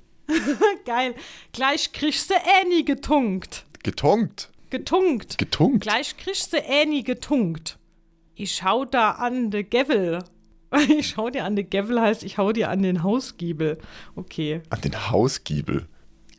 [SPEAKER 1] geil. Gleich kriegst du eh nie getunkt.
[SPEAKER 2] Getonkt.
[SPEAKER 1] Getunkt.
[SPEAKER 2] Getunkt.
[SPEAKER 1] Gleich kriegst du eh nie getunkt. Ich schau da an de Gevel. Ich schau dir an de Gevel heißt, ich hau dir an den Hausgiebel. Okay.
[SPEAKER 2] An den Hausgiebel.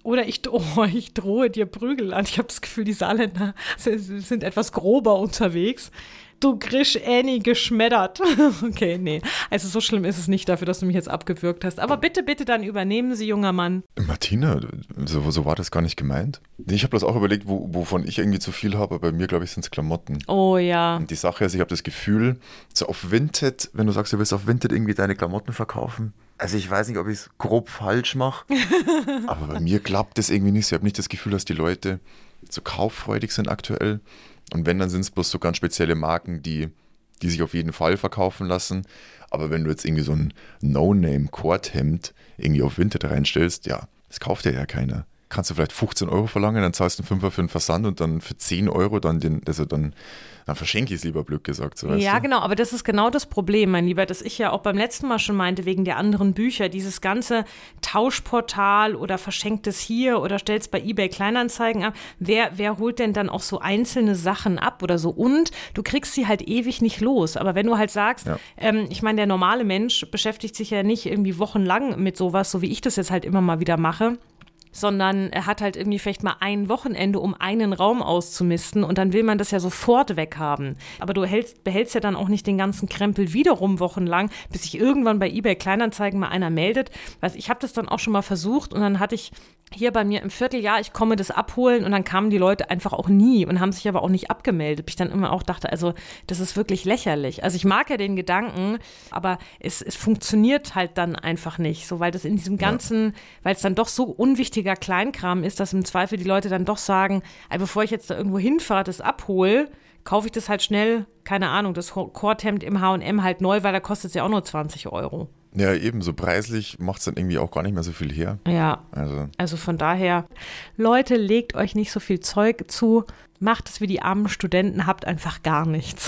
[SPEAKER 1] Oder ich, oh, ich drohe dir Prügel an. Ich habe das Gefühl, die Saarländer sind etwas grober unterwegs. Du kriegst Annie geschmettert. Okay, nee. Also so schlimm ist es nicht dafür, dass du mich jetzt abgewürgt hast. Aber bitte, bitte dann übernehmen Sie, junger Mann.
[SPEAKER 2] Martina, so, so war das gar nicht gemeint. Ich habe das auch überlegt, wo, wovon ich irgendwie zu viel habe. Bei mir, glaube ich, sind es Klamotten.
[SPEAKER 1] Oh ja.
[SPEAKER 2] Und die Sache ist, ich habe das Gefühl, so auf Vinted, wenn du sagst, du willst auf Vinted irgendwie deine Klamotten verkaufen. Also ich weiß nicht, ob ich es grob falsch mache. Aber bei mir klappt das irgendwie nicht. Ich habe nicht das Gefühl, dass die Leute so kauffreudig sind aktuell. Und wenn, dann sind es bloß so ganz spezielle Marken, die, die sich auf jeden Fall verkaufen lassen. Aber wenn du jetzt irgendwie so ein No-Name-Korthemd irgendwie auf Vinted reinstellst, ja, das kauft dir ja keiner. Kannst du vielleicht fünfzehn Euro verlangen, dann zahlst du einen Fünfer für den Versand und dann für zehn Euro dann den, also dann, dann verschenke ich es lieber, blöd gesagt. So, weißt
[SPEAKER 1] ja,
[SPEAKER 2] du?
[SPEAKER 1] Genau, aber das ist genau das Problem, mein Lieber, das ich ja auch beim letzten Mal schon meinte, wegen der anderen Bücher, dieses ganze Tauschportal oder verschenkt es hier oder stellt es bei eBay Kleinanzeigen ab, wer, wer holt denn dann auch so einzelne Sachen ab oder so, und du kriegst sie halt ewig nicht los, aber wenn du halt sagst, ja. ähm, ich meine, der normale Mensch beschäftigt sich ja nicht irgendwie wochenlang mit sowas, so wie ich das jetzt halt immer mal wieder mache, sondern er hat halt irgendwie vielleicht mal ein Wochenende, um einen Raum auszumisten, und dann will man das ja sofort weghaben. Aber du hältst, behältst ja dann auch nicht den ganzen Krempel wiederum wochenlang, bis sich irgendwann bei eBay Kleinanzeigen mal einer meldet. Weißt, ich habe das dann auch schon mal versucht, und dann hatte ich hier bei mir im Vierteljahr, ich komme das abholen, und dann kamen die Leute einfach auch nie und haben sich aber auch nicht abgemeldet. Ich dann immer auch dachte, also das ist wirklich lächerlich. Also ich mag ja den Gedanken, aber es, es funktioniert halt dann einfach nicht, so, weil das in diesem ganzen, ja. weil es dann doch so unwichtiger Kleinkram ist, dass im Zweifel die Leute dann doch sagen, ey, bevor ich jetzt da irgendwo hinfahre, das abhole, kaufe ich das halt schnell, keine Ahnung, das Korthemd im H und M halt neu, weil da kostet es ja auch nur zwanzig Euro.
[SPEAKER 2] Ja, eben, so preislich macht es dann irgendwie auch gar nicht mehr so viel her.
[SPEAKER 1] Ja, also. also von daher, Leute, legt euch nicht so viel Zeug zu, macht es wie die armen Studenten, habt einfach gar nichts.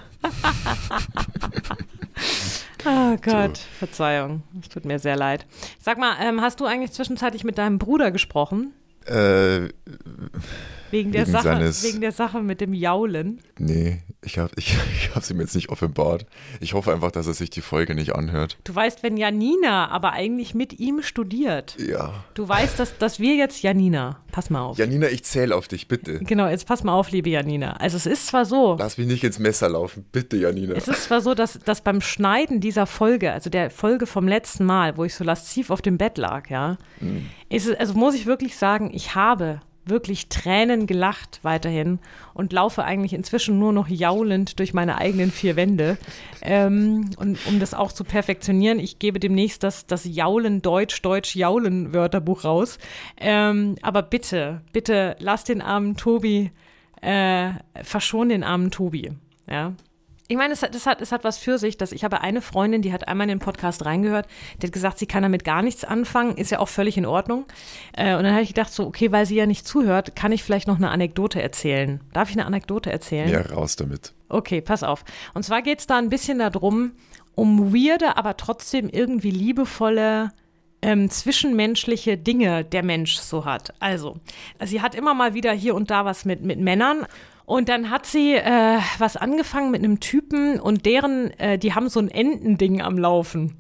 [SPEAKER 1] Oh Gott, so. Verzeihung, es tut mir sehr leid. Sag mal, ähm, hast du eigentlich zwischenzeitlich mit deinem Bruder gesprochen?
[SPEAKER 2] Äh,
[SPEAKER 1] wegen, der
[SPEAKER 2] wegen,
[SPEAKER 1] Sache,
[SPEAKER 2] seines,
[SPEAKER 1] wegen der Sache mit dem Jaulen?
[SPEAKER 2] Nee, ich habe ich, ich hab's ihm jetzt nicht offenbart. Ich hoffe einfach, dass er sich die Folge nicht anhört.
[SPEAKER 1] Du weißt, wenn Janina aber eigentlich mit ihm studiert.
[SPEAKER 2] Ja.
[SPEAKER 1] Du weißt, dass, dass wir jetzt Janina, pass mal auf.
[SPEAKER 2] Janina, ich zähle auf dich, bitte.
[SPEAKER 1] Genau, jetzt pass mal auf, liebe Janina. Also es ist zwar so.
[SPEAKER 2] Lass mich nicht ins Messer laufen, bitte, Janina.
[SPEAKER 1] Es ist zwar so, dass, dass beim Schneiden dieser Folge, also der Folge vom letzten Mal, wo ich so lasziv auf dem Bett lag, ja, mhm. ist es, also muss ich wirklich sagen, ich habe wirklich Tränen gelacht weiterhin und laufe eigentlich inzwischen nur noch jaulend durch meine eigenen vier Wände. Ähm, und um das auch zu perfektionieren, ich gebe demnächst das, das Jaulen Deutsch, Deutsch Jaulen Wörterbuch raus. Ähm, aber bitte, bitte lass den armen Tobi, äh, verschon den armen Tobi, ja. Ich meine, es hat, es, hat, es hat was für sich, dass ich habe eine Freundin, die hat einmal in den Podcast reingehört, die hat gesagt, sie kann damit gar nichts anfangen, ist ja auch völlig in Ordnung. Äh, und dann habe ich gedacht so, okay, weil sie ja nicht zuhört, kann ich vielleicht noch eine Anekdote erzählen. Darf ich eine Anekdote erzählen?
[SPEAKER 2] Ja, raus damit.
[SPEAKER 1] Okay, pass auf. Und zwar geht es da ein bisschen darum, um weirde, aber trotzdem irgendwie liebevolle Ähm, zwischenmenschliche Dinge der Mensch so hat. Also, sie hat immer mal wieder hier und da was mit, mit Männern. Und dann hat sie äh, was angefangen mit einem Typen, und deren, äh, die haben so ein Entending am Laufen.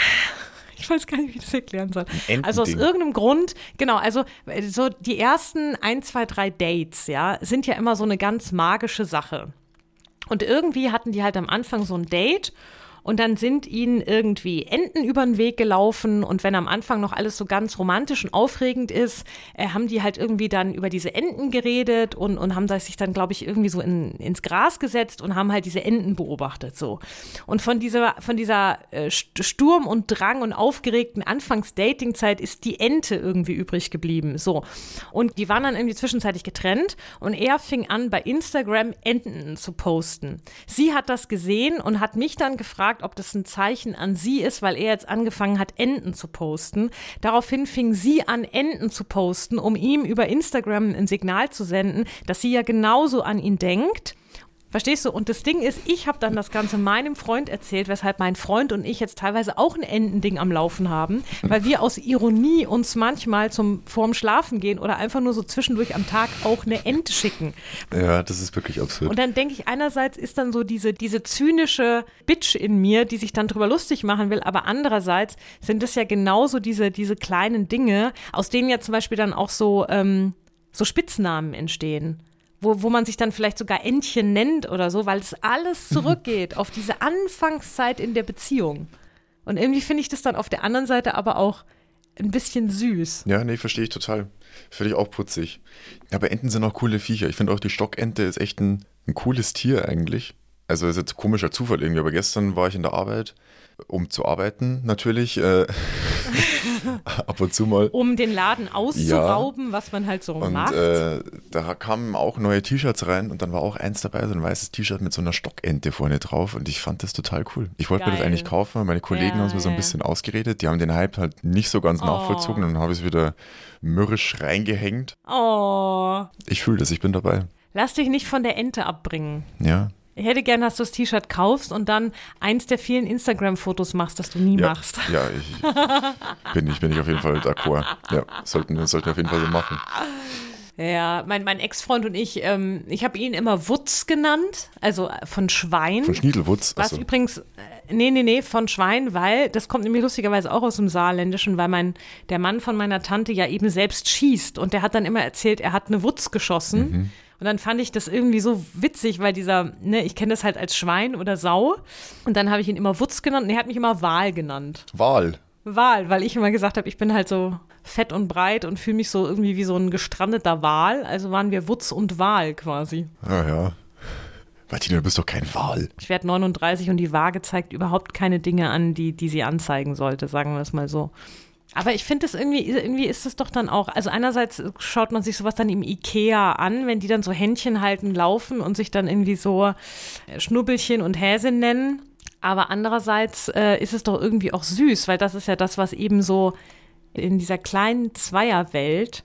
[SPEAKER 1] Ich weiß gar nicht, wie ich das erklären soll. Also aus irgendeinem Grund, genau, also so die ersten ein, zwei, drei Dates, ja, sind ja immer so eine ganz magische Sache. Und irgendwie hatten die halt am Anfang so ein Date. Und dann sind ihnen irgendwie Enten über den Weg gelaufen, und wenn am Anfang noch alles so ganz romantisch und aufregend ist, äh, haben die halt irgendwie dann über diese Enten geredet und, und haben sich dann, glaube ich, irgendwie so in, ins Gras gesetzt und haben halt diese Enten beobachtet, so. Und von dieser, von dieser äh, Sturm und Drang und aufgeregten Anfangs-Dating-Zeit ist die Ente irgendwie übrig geblieben, so. Und die waren dann irgendwie zwischenzeitlich getrennt, und er fing an, bei Instagram Enten zu posten. Sie hat das gesehen und hat mich dann gefragt, ob das ein Zeichen an sie ist, weil er jetzt angefangen hat, Enten zu posten. Daraufhin fing sie an, Enten zu posten, um ihm über Instagram ein Signal zu senden, dass sie ja genauso an ihn denkt. Verstehst du? Und das Ding ist, ich habe dann das Ganze meinem Freund erzählt, weshalb mein Freund und ich jetzt teilweise auch ein Entending am Laufen haben, weil wir aus Ironie uns manchmal zum vorm Schlafen gehen oder einfach nur so zwischendurch am Tag auch eine Ente schicken.
[SPEAKER 2] Ja, das ist wirklich absurd.
[SPEAKER 1] Und dann denke ich, einerseits ist dann so diese, diese zynische Bitch in mir, die sich dann drüber lustig machen will, aber andererseits sind das ja genauso diese, diese kleinen Dinge, aus denen ja zum Beispiel dann auch so, ähm, so Spitznamen entstehen. Wo, wo man sich dann vielleicht sogar Entchen nennt oder so, weil es alles zurückgeht auf diese Anfangszeit in der Beziehung. Und irgendwie finde ich das dann auf der anderen Seite aber auch ein bisschen süß.
[SPEAKER 2] Ja, nee, verstehe ich total. Finde ich auch putzig. Aber Enten sind auch coole Viecher. Ich finde auch die Stockente ist echt ein, ein cooles Tier eigentlich. Also ist jetzt ein komischer Zufall irgendwie, aber gestern war ich in der Arbeit, um zu arbeiten natürlich, äh, ab und zu mal.
[SPEAKER 1] Um den Laden auszurauben, ja. Was man halt so
[SPEAKER 2] und,
[SPEAKER 1] macht.
[SPEAKER 2] Äh, da kamen auch neue T-Shirts rein und dann war auch eins dabei, so ein weißes T-Shirt mit so einer Stockente vorne drauf und ich fand das total cool. Ich wollte mir das eigentlich kaufen, meine Kollegen ja, haben es mir so ein ja. bisschen ausgeredet, die haben den Hype halt nicht so ganz oh. nachvollzogen und dann habe ich es wieder mürrisch reingehängt.
[SPEAKER 1] Oh.
[SPEAKER 2] Ich fühle das, ich bin dabei.
[SPEAKER 1] Lass dich nicht von der Ente abbringen.
[SPEAKER 2] Ja.
[SPEAKER 1] Ich hätte gern, dass du das T-Shirt kaufst und dann eins der vielen Instagram-Fotos machst, das du nie
[SPEAKER 2] ja,
[SPEAKER 1] machst.
[SPEAKER 2] Ja, ich, bin, ich bin ich auf jeden Fall d'accord. Ja, sollten, sollten wir auf jeden Fall so machen.
[SPEAKER 1] Ja, mein, mein Ex-Freund und ich, ähm, ich habe ihn immer Wutz genannt, also von Schwein.
[SPEAKER 2] Von Schniedelwutz?
[SPEAKER 1] Was so. Übrigens, äh, nee, nee, nee, von Schwein, weil, das kommt nämlich lustigerweise auch aus dem Saarländischen, weil mein, der Mann von meiner Tante ja eben selbst schießt und der hat dann immer erzählt, er hat eine Wutz geschossen. Mhm. Und dann fand ich das irgendwie so witzig, weil dieser, ne, ich kenne das halt als Schwein oder Sau. Und dann habe ich ihn immer Wutz genannt und er hat mich immer Wal genannt.
[SPEAKER 2] Wal?
[SPEAKER 1] Wal, weil ich immer gesagt habe, ich bin halt so fett und breit und fühle mich so irgendwie wie so ein gestrandeter Wal. Also waren wir Wutz und Wal quasi.
[SPEAKER 2] Ja, ja. Martina, du bist doch kein Wal.
[SPEAKER 1] Ich werde neununddreißig und die Waage zeigt überhaupt keine Dinge an, die, die sie anzeigen sollte, sagen wir es mal so. Aber ich finde das irgendwie, irgendwie ist es doch dann auch, also einerseits schaut man sich sowas dann im Ikea an, wenn die dann so Händchen halten, laufen und sich dann irgendwie so Schnubbelchen und Häse nennen. Aber andererseits äh, ist es doch irgendwie auch süß, weil das ist ja das, was eben so in dieser kleinen Zweierwelt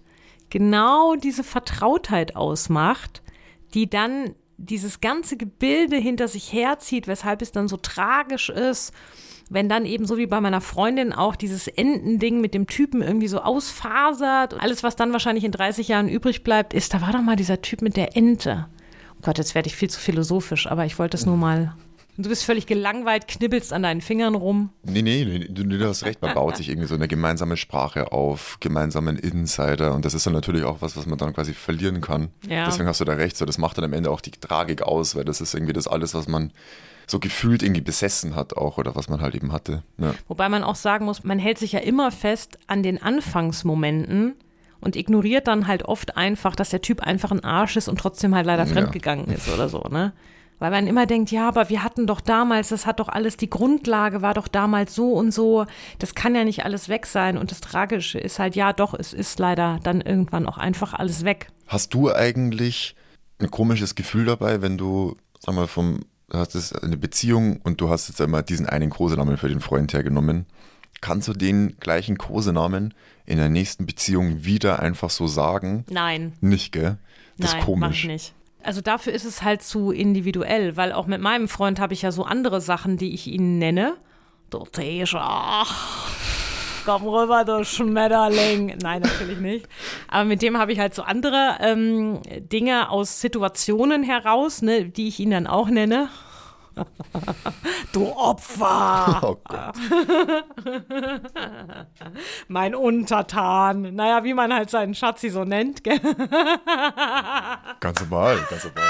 [SPEAKER 1] genau diese Vertrautheit ausmacht, die dann dieses ganze Gebilde hinter sich herzieht, weshalb es dann so tragisch ist, wenn dann eben so wie bei meiner Freundin auch dieses Entending mit dem Typen irgendwie so ausfasert. Und alles, was dann wahrscheinlich in dreißig Jahren übrig bleibt, ist, da war doch mal dieser Typ mit der Ente. Oh Gott, jetzt werde ich viel zu philosophisch, aber ich wollte es nur mal. Du bist völlig gelangweilt, knibbelst an deinen Fingern rum.
[SPEAKER 2] Nee, nee, nee du, du hast recht, man baut sich irgendwie so eine gemeinsame Sprache auf, gemeinsamen Insider und das ist dann natürlich auch was, was man dann quasi verlieren kann. Ja. Deswegen hast du da recht, so das macht dann am Ende auch die Tragik aus, weil das ist irgendwie das alles, was man so gefühlt irgendwie besessen hat auch oder was man halt eben hatte. Ja.
[SPEAKER 1] Wobei man auch sagen muss, man hält sich ja immer fest an den Anfangsmomenten und ignoriert dann halt oft einfach, dass der Typ einfach ein Arsch ist und trotzdem halt leider
[SPEAKER 2] ja.
[SPEAKER 1] fremdgegangen ist oder so, ne? Weil man immer denkt, ja, aber wir hatten doch damals, das hat doch alles, die Grundlage war doch damals so und so, das kann ja nicht alles weg sein und das Tragische ist halt, ja doch, es ist leider dann irgendwann auch einfach alles weg.
[SPEAKER 2] Hast du eigentlich ein komisches Gefühl dabei, wenn du, sag mal, vom du hattest eine Beziehung und du hast jetzt einmal diesen einen Kosenamen für den Freund hergenommen. Kannst du den gleichen Kosenamen in der nächsten Beziehung wieder einfach so sagen?
[SPEAKER 1] Nein.
[SPEAKER 2] Nicht, gell? Das
[SPEAKER 1] Nein,
[SPEAKER 2] ist komisch.
[SPEAKER 1] mach ich nicht. Also dafür ist es halt zu individuell, weil auch mit meinem Freund habe ich ja so andere Sachen, die ich ihn nenne. Du Tesha, komm rüber, du Schmetterling. Nein, natürlich nicht. Aber mit dem habe ich halt so andere ähm, Dinge aus Situationen heraus, ne, die ich ihn dann auch nenne. Du Opfer! Oh Gott. Mein Untertan. Naja, wie man halt seinen Schatzi so nennt, gell?
[SPEAKER 2] Ganz normal, ganz normal.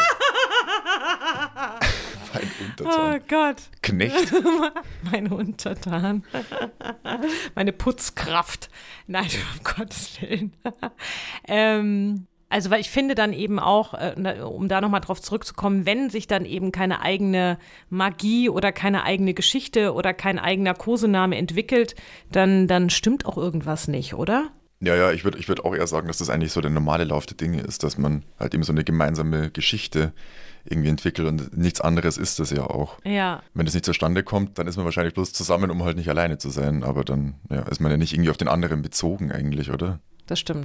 [SPEAKER 2] Mein Untertan.
[SPEAKER 1] Oh Gott.
[SPEAKER 2] Knecht.
[SPEAKER 1] Mein Untertan. Meine Putzkraft. Nein, um Gottes Willen. ähm... Also, weil ich finde dann eben auch, um da nochmal drauf zurückzukommen, wenn sich dann eben keine eigene Magie oder keine eigene Geschichte oder kein eigener Kosename entwickelt, dann, dann stimmt auch irgendwas nicht, oder?
[SPEAKER 2] Ja, ja, ich würde ich würd auch eher sagen, dass das eigentlich so der normale Lauf der Dinge ist, dass man halt eben so eine gemeinsame Geschichte irgendwie entwickelt und nichts anderes ist das ja auch.
[SPEAKER 1] Ja.
[SPEAKER 2] Wenn das nicht zustande kommt, dann ist man wahrscheinlich bloß zusammen, um halt nicht alleine zu sein, aber dann ja, ist man ja nicht irgendwie auf den anderen bezogen eigentlich, oder?
[SPEAKER 1] Das stimmt.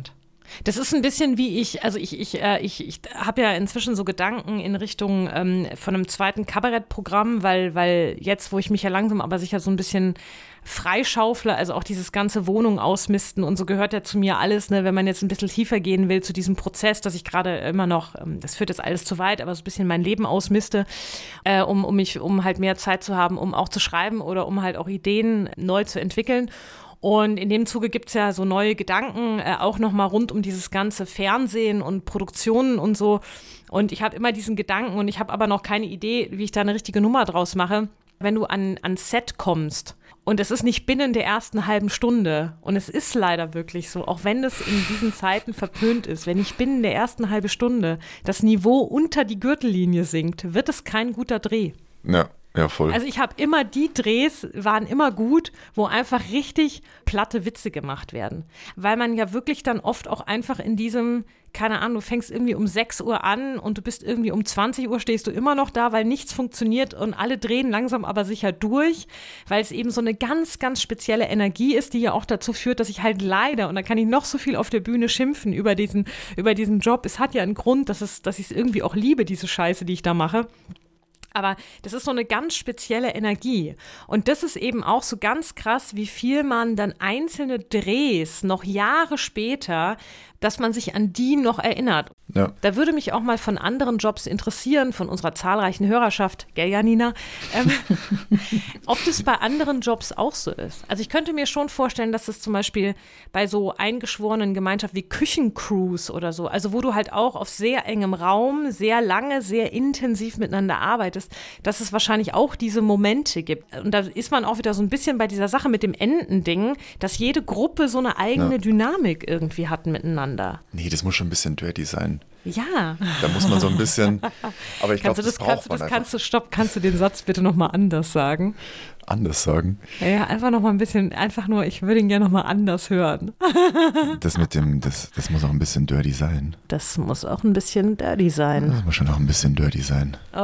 [SPEAKER 1] Das ist ein bisschen wie ich, also ich, ich, äh, ich, ich habe ja inzwischen so Gedanken in Richtung ähm, von einem zweiten Kabarettprogramm, weil, weil jetzt, wo ich mich ja langsam aber sicher so ein bisschen freischaufle, also auch dieses ganze Wohnung ausmisten und so gehört ja zu mir alles, ne, wenn man jetzt ein bisschen tiefer gehen will zu diesem Prozess, dass ich gerade immer noch, ähm, das führt jetzt alles zu weit, aber so ein bisschen mein Leben ausmiste, äh, um, um mich, um halt mehr Zeit zu haben, um auch zu schreiben oder um halt auch Ideen neu zu entwickeln. Und in dem Zuge gibt es ja so neue Gedanken, äh, auch nochmal rund um dieses ganze Fernsehen und Produktionen und so. Und ich habe immer diesen Gedanken und ich habe aber noch keine Idee, wie ich da eine richtige Nummer draus mache. Wenn du an, an Set kommst und es ist nicht binnen der ersten halben Stunde und es ist leider wirklich so, auch wenn das in diesen Zeiten verpönt ist, wenn nicht binnen der ersten halben Stunde das Niveau unter die Gürtellinie sinkt, wird es kein guter Dreh.
[SPEAKER 2] Ja. Ja, voll.
[SPEAKER 1] Also ich habe immer, die Drehs waren immer gut, wo einfach richtig platte Witze gemacht werden. Weil man ja wirklich dann oft auch einfach in diesem, keine Ahnung, du fängst irgendwie um sechs Uhr an und du bist irgendwie um zwanzig Uhr stehst du immer noch da, weil nichts funktioniert und alle drehen langsam aber sicher durch, weil es eben so eine ganz, ganz spezielle Energie ist, die ja auch dazu führt, dass ich halt leider, und da kann ich noch so viel auf der Bühne schimpfen über diesen, über diesen Job, es hat ja einen Grund, dass, es, dass ich es irgendwie auch liebe, diese Scheiße, die ich da mache. Aber das ist so eine ganz spezielle Energie. Und das ist eben auch so ganz krass, wie viel man dann einzelne Drehs noch Jahre später, dass man sich an die noch erinnert.
[SPEAKER 2] Ja.
[SPEAKER 1] Da würde mich auch mal von anderen Jobs interessieren, von unserer zahlreichen Hörerschaft, gell, Janina, ähm, ob das bei anderen Jobs auch so ist. Also ich könnte mir schon vorstellen, dass es zum Beispiel bei so eingeschworenen Gemeinschaften wie Küchencrews oder so, also wo du halt auch auf sehr engem Raum, sehr lange, sehr intensiv miteinander arbeitest, dass es wahrscheinlich auch diese Momente gibt. Und da ist man auch wieder so ein bisschen bei dieser Sache mit dem Endending, dass jede Gruppe so eine eigene
[SPEAKER 2] Ja.
[SPEAKER 1] Dynamik irgendwie hat miteinander.
[SPEAKER 2] Nee, das muss schon ein bisschen dirty sein.
[SPEAKER 1] Ja.
[SPEAKER 2] Da muss man so ein bisschen, aber ich glaube,
[SPEAKER 1] Kannst du
[SPEAKER 2] das,
[SPEAKER 1] das,
[SPEAKER 2] braucht
[SPEAKER 1] kannst, du-
[SPEAKER 2] man
[SPEAKER 1] das
[SPEAKER 2] einfach
[SPEAKER 1] kannst du, stopp, kannst du den Satz bitte nochmal anders sagen?
[SPEAKER 2] anders sagen.
[SPEAKER 1] Ja, ja, einfach nochmal ein bisschen, einfach nur, ich würde ihn gerne nochmal anders hören.
[SPEAKER 2] Das mit dem, das, das muss auch ein bisschen dirty sein.
[SPEAKER 1] Das muss auch ein bisschen dirty sein.
[SPEAKER 2] Das muss schon auch ein bisschen dirty sein.
[SPEAKER 1] Oh,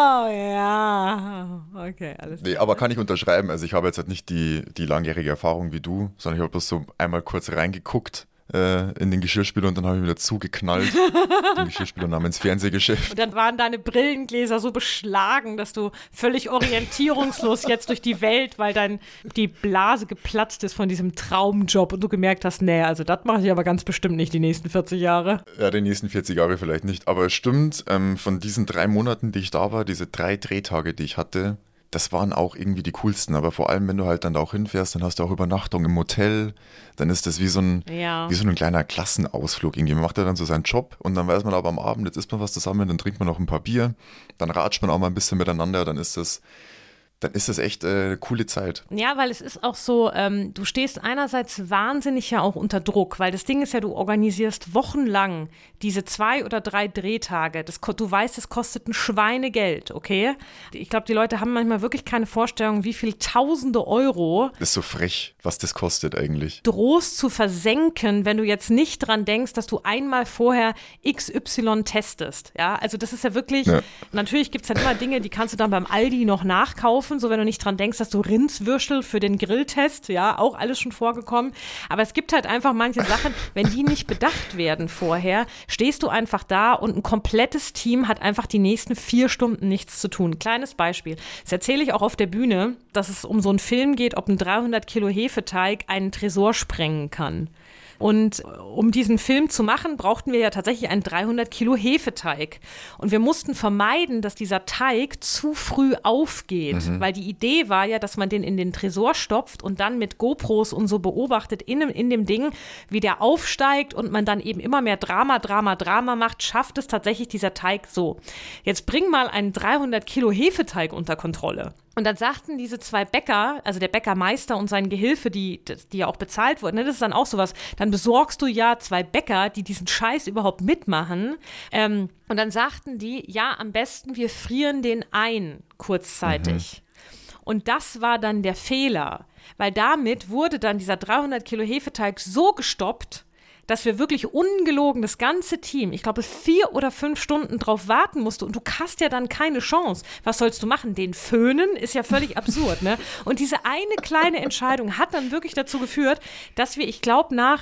[SPEAKER 1] ja. Okay, alles
[SPEAKER 2] Nee, aber kann ich unterschreiben. Also ich habe jetzt halt nicht die, die langjährige Erfahrung wie du, sondern ich habe bloß so einmal kurz reingeguckt äh, in den Geschirrspüler und dann habe ich wieder zugeknallt. Den Geschirrspüler namens Fernsehgeschäft.
[SPEAKER 1] Und dann waren deine Brillengläser so beschlagen, dass du völlig orientierungslos jetzt durch die Welt, weil dein, die Blase geplatzt ist von diesem Traumjob und du gemerkt hast, nee, also das mache ich aber ganz bestimmt nicht die nächsten vierzig Jahre.
[SPEAKER 2] Ja, die nächsten vierzig Jahre vielleicht nicht. Aber es stimmt, ähm, von diesen drei Monaten, die ich da war, diese drei Drehtage, die ich hatte, das waren auch irgendwie die coolsten. Aber vor allem, wenn du halt dann da auch hinfährst, dann hast du auch Übernachtung im Hotel. Dann ist das wie so ein,
[SPEAKER 1] Ja.
[SPEAKER 2] wie so ein kleiner Klassenausflug irgendwie. Man macht ja dann so seinen Job und dann weiß man aber am Abend, jetzt isst man was zusammen, dann trinkt man noch ein paar Bier, dann ratscht man auch mal ein bisschen miteinander, dann ist das, dann ist das echt äh, eine coole Zeit.
[SPEAKER 1] Ja, weil es ist auch so, ähm, du stehst einerseits wahnsinnig ja auch unter Druck, weil das Ding ist ja, du organisierst wochenlang diese zwei oder drei Drehtage. Das, ko- du weißt, es kostet ein Schweinegeld, okay? Ich glaube, die Leute haben manchmal wirklich keine Vorstellung, wie viel tausende Euro
[SPEAKER 2] Das ist so frech, was das kostet eigentlich.
[SPEAKER 1] drohst zu versenken, wenn du jetzt nicht dran denkst, dass du einmal vorher X Y testest. Ja, also das ist ja wirklich,
[SPEAKER 2] Ja.
[SPEAKER 1] natürlich gibt es dann immer Dinge, die kannst du dann beim Aldi noch nachkaufen, so wenn du nicht dran denkst, dass du Rindswürstel für den Grilltest, ja, auch alles schon vorgekommen. Aber es gibt halt einfach manche Sachen, wenn die nicht bedacht werden vorher, stehst du einfach da und ein komplettes Team hat einfach die nächsten vier Stunden nichts zu tun. Kleines Beispiel. Das erzähle ich auch auf der Bühne, dass es um so einen Film geht, ob ein dreihundert Kilo Hefeteig einen Tresor sprengen kann. Und um diesen Film zu machen, brauchten wir ja tatsächlich einen dreihundert Kilo Hefeteig. Und wir mussten vermeiden, dass dieser Teig zu früh aufgeht.
[SPEAKER 2] Mhm.
[SPEAKER 1] Weil die Idee war ja, dass man den in den Tresor stopft und dann mit GoPros und so beobachtet in, dem- in dem Ding, wie der aufsteigt und man dann eben immer mehr Drama, Drama, Drama macht, schafft es tatsächlich dieser Teig so. Jetzt bring mal einen dreihundert Kilo Hefeteig unter Kontrolle. Und dann sagten diese zwei Bäcker, also der Bäckermeister und sein Gehilfe, die, die ja auch bezahlt wurden, ne, das ist dann auch sowas, dann besorgst du ja zwei Bäcker, die diesen Scheiß überhaupt mitmachen. Ähm, und dann sagten die, ja, am besten wir frieren den ein, kurzzeitig. Und das war dann der Fehler, weil damit wurde dann dieser dreihundert Kilo Hefeteig so gestoppt, dass wir wirklich ungelogen das ganze Team, ich glaube, vier oder fünf Stunden drauf warten musste und du hast ja dann keine Chance. Was sollst du machen? Den föhnen? Ist ja völlig absurd, ne? Und diese eine kleine Entscheidung hat dann wirklich dazu geführt, dass wir, ich glaube, nach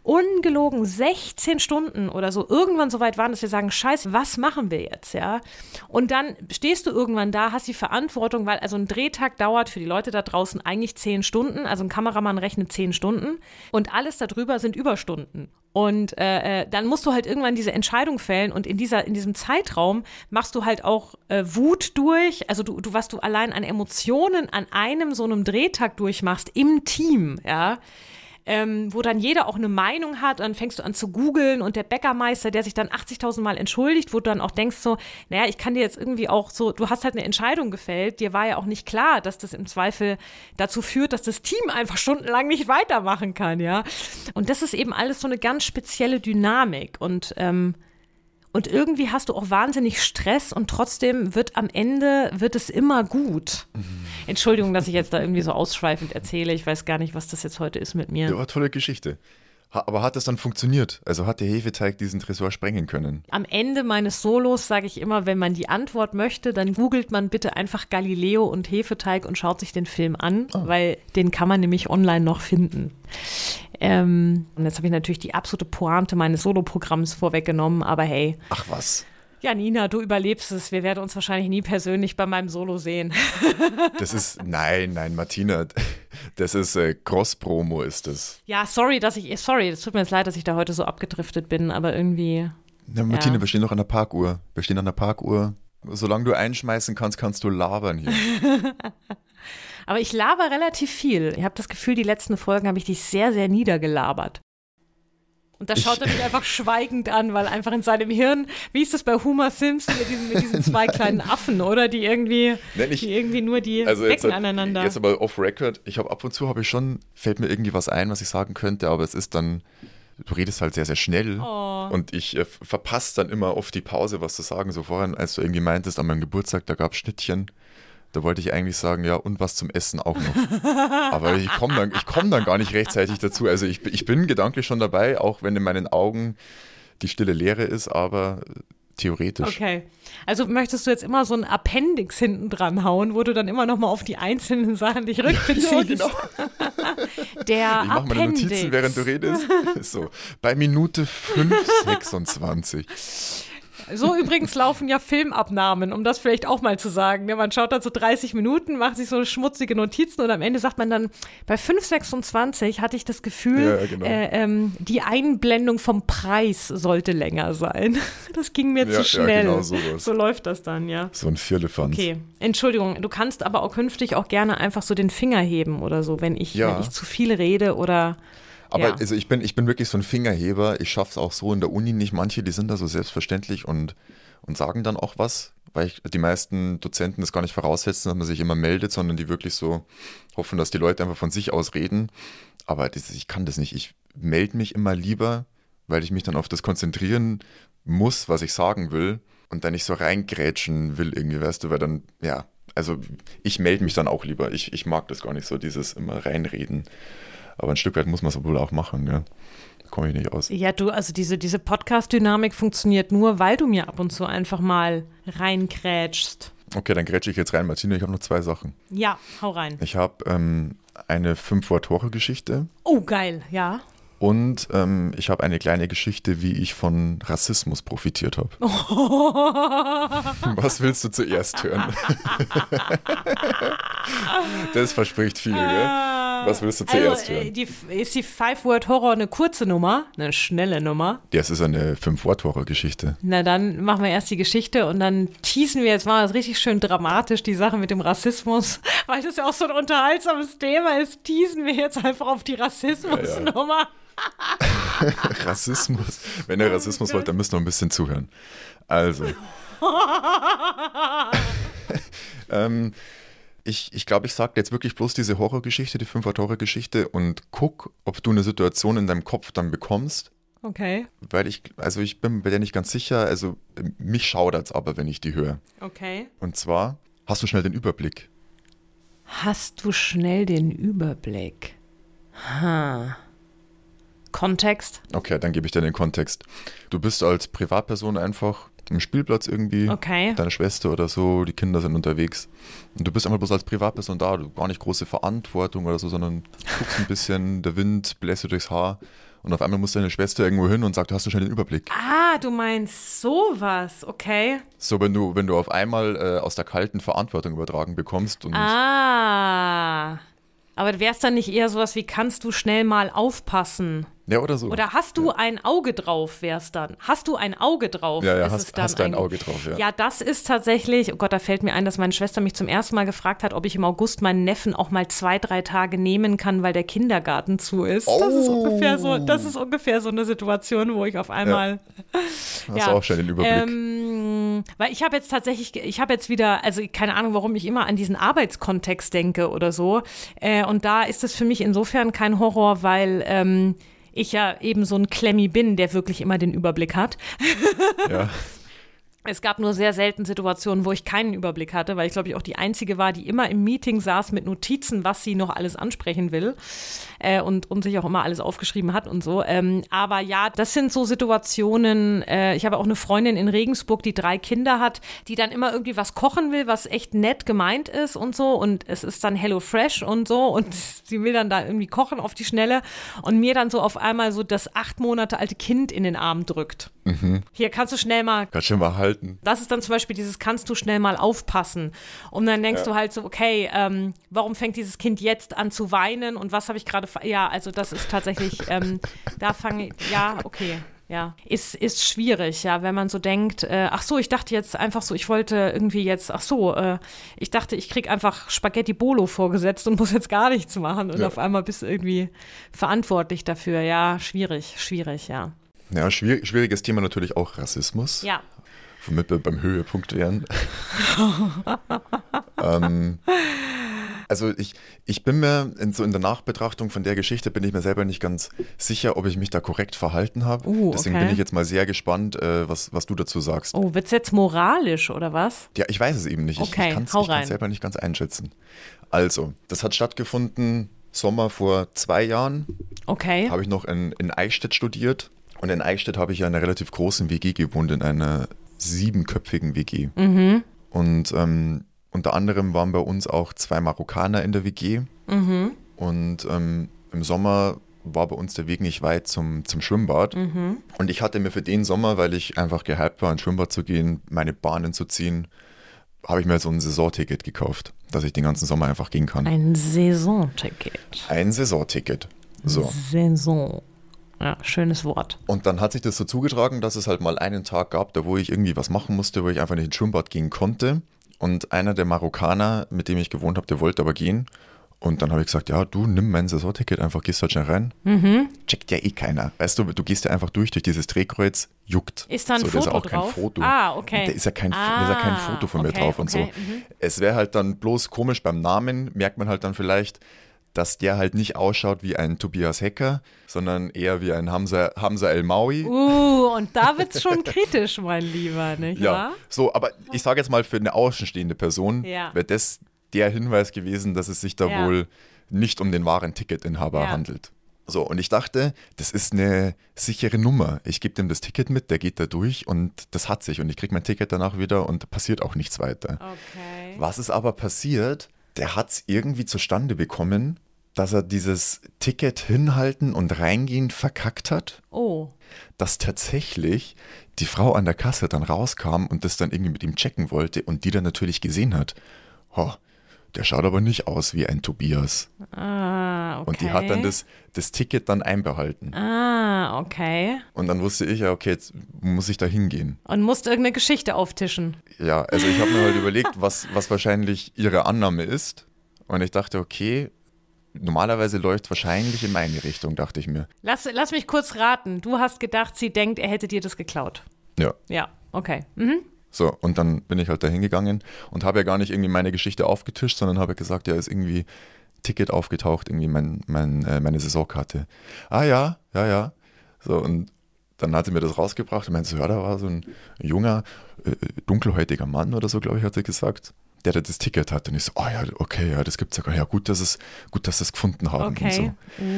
[SPEAKER 1] ungelogen sechzehn Stunden oder so irgendwann so weit waren, dass wir sagen, scheiße, was machen wir jetzt, ja? Und dann stehst du irgendwann da, hast die Verantwortung, weil also ein Drehtag dauert für die Leute da draußen eigentlich zehn Stunden, also ein Kameramann rechnet zehn Stunden und alles darüber sind Überstunden. Und äh, dann musst du halt irgendwann diese Entscheidung fällen und in dieser in diesem Zeitraum machst du halt auch äh, Wut durch, also du, du was du allein an Emotionen an einem so einem Drehtag durchmachst im Team, ja, ähm, wo dann jeder auch eine Meinung hat und dann fängst du an zu googeln und der Bäckermeister, der sich dann achtzigtausend Mal entschuldigt, wo du dann auch denkst so, naja, ich kann dir jetzt irgendwie auch so, du hast halt eine Entscheidung gefällt, dir war ja auch nicht klar, dass das im Zweifel dazu führt, dass das Team einfach stundenlang nicht weitermachen kann, ja. Und das ist eben alles so eine ganz spezielle Dynamik und ähm, Und irgendwie hast du auch wahnsinnig Stress und trotzdem wird am Ende, wird es immer gut. Mhm. Entschuldigung, dass ich jetzt da irgendwie so ausschweifend erzähle. Ich weiß gar nicht, was das jetzt heute ist mit mir.
[SPEAKER 2] Ja, tolle Geschichte. Ha, aber hat das dann funktioniert? Also hat der Hefeteig diesen Tresor sprengen können?
[SPEAKER 1] Am Ende meines Solos sage ich immer, wenn man die Antwort möchte, dann googelt man bitte einfach Galileo und Hefeteig und schaut sich den Film an, oh. weil den kann man nämlich online noch finden. Ähm, und jetzt habe ich natürlich die absolute Pointe meines Soloprogramms vorweggenommen, aber hey.
[SPEAKER 2] Ach was.
[SPEAKER 1] Ja, Nina, du überlebst es. Wir werden uns wahrscheinlich nie persönlich bei meinem Solo sehen.
[SPEAKER 2] Das ist, nein, nein, Martina, das ist äh, Cross-Promo ist das.
[SPEAKER 1] Ja, sorry, dass ich, sorry, es tut mir jetzt leid, dass ich da heute so abgedriftet bin, aber irgendwie.
[SPEAKER 2] Na, Martina,
[SPEAKER 1] ja.
[SPEAKER 2] wir stehen noch an der Parkuhr. Wir stehen an der Parkuhr. Solange du einschmeißen kannst, kannst du labern hier.
[SPEAKER 1] Aber ich laber relativ viel. Ich habe das Gefühl, die letzten Folgen habe ich dich sehr, sehr niedergelabert. Und da schaut er mich einfach schweigend an, weil einfach in seinem Hirn, wie ist das bei Homer Simpson mit diesen, mit diesen zwei kleinen Affen, oder? Die irgendwie,
[SPEAKER 2] ich,
[SPEAKER 1] die irgendwie nur die
[SPEAKER 2] also
[SPEAKER 1] Becken
[SPEAKER 2] jetzt,
[SPEAKER 1] aneinander.
[SPEAKER 2] Jetzt aber off record, ich habe ab und zu habe ich schon, fällt mir irgendwie was ein, was ich sagen könnte, aber es ist dann, du redest halt sehr, sehr schnell
[SPEAKER 1] oh.
[SPEAKER 2] und ich äh, verpasse dann immer oft die Pause, was zu sagen. So vorhin, als du irgendwie meintest, an meinem Geburtstag, da gab es Schnittchen. Da wollte ich eigentlich sagen, ja, und was zum Essen auch noch. Aber ich komme dann, ich komm dann gar nicht rechtzeitig dazu. Also ich, ich bin gedanklich schon dabei, auch wenn in meinen Augen die stille Leere ist, aber theoretisch.
[SPEAKER 1] Okay. Also möchtest du jetzt immer so ein Appendix hinten dran hauen, wo du dann immer noch mal auf die einzelnen Sachen dich rückbeziehst?
[SPEAKER 2] Ja, genau.
[SPEAKER 1] Der
[SPEAKER 2] ich mache meine Notizen, während du redest. So, bei Minute fünf sechsundzwanzig.
[SPEAKER 1] So übrigens laufen ja Filmabnahmen, um das vielleicht auch mal zu sagen. Man schaut dann so dreißig Minuten, macht sich so schmutzige Notizen und am Ende sagt man dann, bei fünf sechsundzwanzig hatte ich das Gefühl,
[SPEAKER 2] ja, genau.
[SPEAKER 1] äh, ähm, die Einblendung vom Preis sollte länger sein. Das ging mir
[SPEAKER 2] ja,
[SPEAKER 1] zu schnell.
[SPEAKER 2] Ja, genau sowas.
[SPEAKER 1] So läuft das dann, ja.
[SPEAKER 2] So ein Vierlefanz.
[SPEAKER 1] Okay, Entschuldigung, du kannst aber auch künftig auch gerne einfach so den Finger heben oder so, wenn ich,
[SPEAKER 2] ja.
[SPEAKER 1] wenn ich zu viel rede oder...
[SPEAKER 2] Aber
[SPEAKER 1] ja.
[SPEAKER 2] also ich bin, ich bin wirklich so ein Fingerheber. Ich schaffe es auch so in der Uni nicht. Manche, die sind da so selbstverständlich und, und sagen dann auch was, weil ich, die meisten Dozenten das gar nicht voraussetzen, dass man sich immer meldet, sondern die wirklich so hoffen, dass die Leute einfach von sich aus reden. Aber das, ich kann das nicht. Ich melde mich immer lieber, weil ich mich dann auf das konzentrieren muss, was ich sagen will und dann nicht so reingrätschen will irgendwie, weißt du, weil dann, ja, also ich melde mich dann auch lieber. Ich, ich mag das gar nicht so, dieses immer reinreden. Aber ein Stück weit muss man es wohl auch machen, ja. Da komme ich nicht aus.
[SPEAKER 1] Ja, du, also diese, diese Podcast-Dynamik funktioniert nur, weil du mir ab und zu einfach mal reinkrätschst.
[SPEAKER 2] Okay, dann grätsche ich jetzt rein. Martina, ich habe noch zwei Sachen.
[SPEAKER 1] Ja, hau rein.
[SPEAKER 2] Ich habe ähm, eine Fünf-Wort-Horror-Geschichte.
[SPEAKER 1] Oh, geil, ja.
[SPEAKER 2] Und ähm, ich habe eine kleine Geschichte, wie ich von Rassismus profitiert habe. Oh. Was willst du zuerst hören? Das verspricht viel, gell? Was willst du zuerst
[SPEAKER 1] also,
[SPEAKER 2] hören?
[SPEAKER 1] Äh, die, ist die Five-Word-Horror eine kurze Nummer? Eine schnelle Nummer?
[SPEAKER 2] Das ist eine Fünf-Wort-Horror-Geschichte.
[SPEAKER 1] Na, dann machen wir erst die Geschichte und dann teasen wir jetzt mal das richtig schön dramatisch, die Sache mit dem Rassismus. Weil das ja auch so ein unterhaltsames Thema ist, teasen wir jetzt einfach auf die Rassismusnummer. Ja, ja.
[SPEAKER 2] Rassismus. Wenn ihr Rassismus wollt, dann müsst ihr noch ein bisschen zuhören. Also. ähm, ich ich glaube, ich sage jetzt wirklich bloß diese Horrorgeschichte, die Fünf-Wort-Horror-Geschichte und guck, ob du eine Situation in deinem Kopf dann bekommst.
[SPEAKER 1] Okay.
[SPEAKER 2] Weil ich, also ich bin bei der nicht ganz sicher, also mich schaudert's aber, wenn ich die höre.
[SPEAKER 1] Okay.
[SPEAKER 2] Und zwar, hast du schnell den Überblick?
[SPEAKER 1] Hast du schnell den Überblick? Ha. Kontext?
[SPEAKER 2] Okay, dann gebe ich dir den Kontext. Du bist als Privatperson einfach im Spielplatz irgendwie,
[SPEAKER 1] okay.
[SPEAKER 2] Deine Schwester oder so, die Kinder sind unterwegs und du bist einfach bloß als Privatperson da, du gar nicht große Verantwortung oder so, sondern guckst ein bisschen, der Wind bläst dir durchs Haar und auf einmal muss deine Schwester irgendwo hin und sagt, hast du schon den Überblick.
[SPEAKER 1] Ah, du meinst sowas, okay.
[SPEAKER 2] So, wenn du, wenn du auf einmal äh, aus der kalten Verantwortung übertragen bekommst. Und
[SPEAKER 1] Ah, aber wäre es dann nicht eher sowas wie, kannst du schnell mal aufpassen?
[SPEAKER 2] ja, oder so.
[SPEAKER 1] Oder hast du
[SPEAKER 2] ja.
[SPEAKER 1] ein Auge drauf, wär's dann? Hast du ein Auge drauf?
[SPEAKER 2] Ja, ja,
[SPEAKER 1] ist
[SPEAKER 2] hast,
[SPEAKER 1] es dann
[SPEAKER 2] hast du ein
[SPEAKER 1] eigentlich.
[SPEAKER 2] Auge drauf, ja.
[SPEAKER 1] Ja, das ist tatsächlich, oh Gott, da fällt mir ein, dass meine Schwester mich zum ersten Mal gefragt hat, ob ich im August meinen Neffen auch mal zwei, drei Tage nehmen kann, weil der Kindergarten zu ist.
[SPEAKER 2] Oh.
[SPEAKER 1] Das ist ungefähr so, das ist ungefähr so eine Situation, wo ich auf einmal.
[SPEAKER 2] Ja. Hast du auch schon den Überblick.
[SPEAKER 1] Ähm, weil ich habe jetzt tatsächlich, ich habe jetzt wieder, also keine Ahnung, warum ich immer an diesen Arbeitskontext denke oder so. Äh, und da ist es für mich insofern kein Horror, weil ähm, ich ja eben so ein Klemmi bin, der wirklich immer den Überblick hat.
[SPEAKER 2] Ja.
[SPEAKER 1] Es gab nur sehr selten Situationen, wo ich keinen Überblick hatte, weil ich, glaube ich, auch die Einzige war, die immer im Meeting saß mit Notizen, was sie noch alles ansprechen will äh, und, und sich auch immer alles aufgeschrieben hat und so. Ähm, aber ja, das sind so Situationen, äh, ich habe auch eine Freundin in Regensburg, die drei Kinder hat, die dann immer irgendwie was kochen will, was echt nett gemeint ist und so und es ist dann Hello Fresh und so und sie will dann da irgendwie kochen auf die Schnelle und mir dann so auf einmal so das acht Monate alte Kind in den Arm drückt. Mhm. Hier kannst du schnell mal
[SPEAKER 2] Kannst du mal halten.
[SPEAKER 1] Das ist dann zum Beispiel dieses, kannst du schnell mal aufpassen? Und dann denkst
[SPEAKER 2] Ja.
[SPEAKER 1] du halt so, okay, ähm, warum fängt dieses Kind jetzt an zu weinen und was habe ich gerade, ver- ja, also das ist tatsächlich, ähm, da fange ich, ja, okay. Ja, ist, ist schwierig, ja, wenn man so denkt, äh, ach so, ich dachte jetzt einfach so, ich wollte irgendwie jetzt, ach so, äh, ich dachte, ich krieg einfach Spaghetti Bolo vorgesetzt und muss jetzt gar nichts machen und
[SPEAKER 2] Ja.
[SPEAKER 1] auf einmal bist du irgendwie verantwortlich dafür. Ja, schwierig, schwierig, ja.
[SPEAKER 2] Ja, schwierig, schwieriges Thema natürlich auch Rassismus.
[SPEAKER 1] Ja.
[SPEAKER 2] Womit wir beim Höhepunkt wären. ähm, also ich, ich bin mir in, so in der Nachbetrachtung von der Geschichte bin ich mir selber nicht ganz sicher, ob ich mich da korrekt verhalten habe.
[SPEAKER 1] Uh,
[SPEAKER 2] Deswegen
[SPEAKER 1] okay.
[SPEAKER 2] bin ich jetzt mal sehr gespannt, äh, was, was du dazu sagst.
[SPEAKER 1] Oh, wird's jetzt moralisch oder was?
[SPEAKER 2] Ja, ich weiß es eben nicht. Ich-
[SPEAKER 1] Okay,
[SPEAKER 2] ich kann es
[SPEAKER 1] hau rein.
[SPEAKER 2] selber nicht ganz einschätzen. Also, das hat stattgefunden Sommer vor zwei Jahren.
[SPEAKER 1] Okay.
[SPEAKER 2] Habe ich noch in, in Eichstätt studiert. Und in Eichstätt habe ich ja in einer relativ großen W G gewohnt, in einer siebenköpfigen W G.
[SPEAKER 1] Mhm.
[SPEAKER 2] Und ähm, unter anderem waren bei uns auch zwei Marokkaner in der W G.
[SPEAKER 1] Mhm.
[SPEAKER 2] Und ähm, im Sommer war bei uns der Weg nicht weit zum, zum Schwimmbad.
[SPEAKER 1] Mhm.
[SPEAKER 2] Und ich hatte mir für den Sommer, weil ich einfach gehypt war, ins Schwimmbad zu gehen, meine Bahnen zu ziehen, habe ich mir so ein Saisonticket gekauft, dass ich den ganzen Sommer einfach gehen kann.
[SPEAKER 1] Ein Saisonticket.
[SPEAKER 2] Ein Saisonticket. So.
[SPEAKER 1] Saison. Ja, schönes Wort.
[SPEAKER 2] Und dann hat sich das so zugetragen, dass es halt mal einen Tag gab, da wo ich irgendwie was machen musste, wo ich einfach nicht ins Schwimmbad gehen konnte. Und einer der Marokkaner, mit dem ich gewohnt habe, der wollte aber gehen. Und dann habe ich gesagt, ja, du nimm mein Saisonticket, einfach gehst halt schnell rein.
[SPEAKER 1] Mhm.
[SPEAKER 2] Checkt ja eh keiner. Weißt du, du gehst ja einfach durch, durch dieses Drehkreuz, juckt.
[SPEAKER 1] Ist da ein
[SPEAKER 2] so,
[SPEAKER 1] Foto
[SPEAKER 2] da ist ja auch
[SPEAKER 1] drauf?
[SPEAKER 2] kein Foto.
[SPEAKER 1] Ah, okay.
[SPEAKER 2] Da ist ja kein,
[SPEAKER 1] Ah,
[SPEAKER 2] da ist ja kein Foto von mir
[SPEAKER 1] okay,
[SPEAKER 2] drauf und
[SPEAKER 1] okay,
[SPEAKER 2] so.
[SPEAKER 1] mhm.
[SPEAKER 2] Es wäre halt dann bloß komisch beim Namen, merkt man halt dann vielleicht, dass der halt nicht ausschaut wie ein Tobias Hecker, sondern eher wie ein Hamza, Hamza El-Maui.
[SPEAKER 1] Uh, und da wird's schon kritisch, mein Lieber, nicht
[SPEAKER 2] Ja,
[SPEAKER 1] wahr?
[SPEAKER 2] so, aber ich sage jetzt mal, für eine außenstehende Person
[SPEAKER 1] Ja.
[SPEAKER 2] wäre das der Hinweis gewesen, dass es sich da
[SPEAKER 1] Ja.
[SPEAKER 2] wohl nicht um den wahren Ticketinhaber
[SPEAKER 1] Ja.
[SPEAKER 2] handelt. So, und ich dachte, das ist eine sichere Nummer. Ich gebe dem das Ticket mit, der geht da durch und das hat sich und ich kriege mein Ticket danach wieder und da passiert auch nichts weiter.
[SPEAKER 1] Okay.
[SPEAKER 2] Was ist aber passiert? Der hat es irgendwie zustande bekommen, dass er dieses Ticket hinhalten und reingehen verkackt hat.
[SPEAKER 1] Oh.
[SPEAKER 2] Dass tatsächlich die Frau an der Kasse dann rauskam und das dann irgendwie mit ihm checken wollte und die dann natürlich gesehen hat, oh, der schaut aber nicht aus wie ein Tobias.
[SPEAKER 1] Ah, okay.
[SPEAKER 2] Und die hat dann das, das Ticket dann einbehalten.
[SPEAKER 1] Ah, okay.
[SPEAKER 2] Und dann wusste ich ja, okay, jetzt muss ich da hingehen.
[SPEAKER 1] Und musst irgendeine Geschichte auftischen.
[SPEAKER 2] Ja, also ich habe mir halt überlegt, was, was wahrscheinlich ihre Annahme ist. Und ich dachte, okay, normalerweise läuft wahrscheinlich in meine Richtung, dachte ich mir.
[SPEAKER 1] Lass, lass mich kurz raten. Du hast gedacht, sie denkt, er hätte dir das geklaut.
[SPEAKER 2] Ja.
[SPEAKER 1] Ja, okay. Mhm.
[SPEAKER 2] So, und dann bin ich halt da hingegangen und habe ja gar nicht irgendwie meine Geschichte aufgetischt, sondern habe gesagt, ja, ist irgendwie Ticket aufgetaucht, irgendwie mein, mein, äh, meine Saisonkarte. Ah ja, ja, ja. So, und dann hat sie mir das rausgebracht und meinte so, ja, da war so ein junger, äh, dunkelhäutiger Mann oder so, glaube ich, hat sie gesagt, der da das Ticket hatte. Und ich so, oh ja, okay, ja, das gibt's ja gar nicht. Ja, gut, dass es, gut, dass sie es gefunden haben
[SPEAKER 1] Okay.
[SPEAKER 2] und so.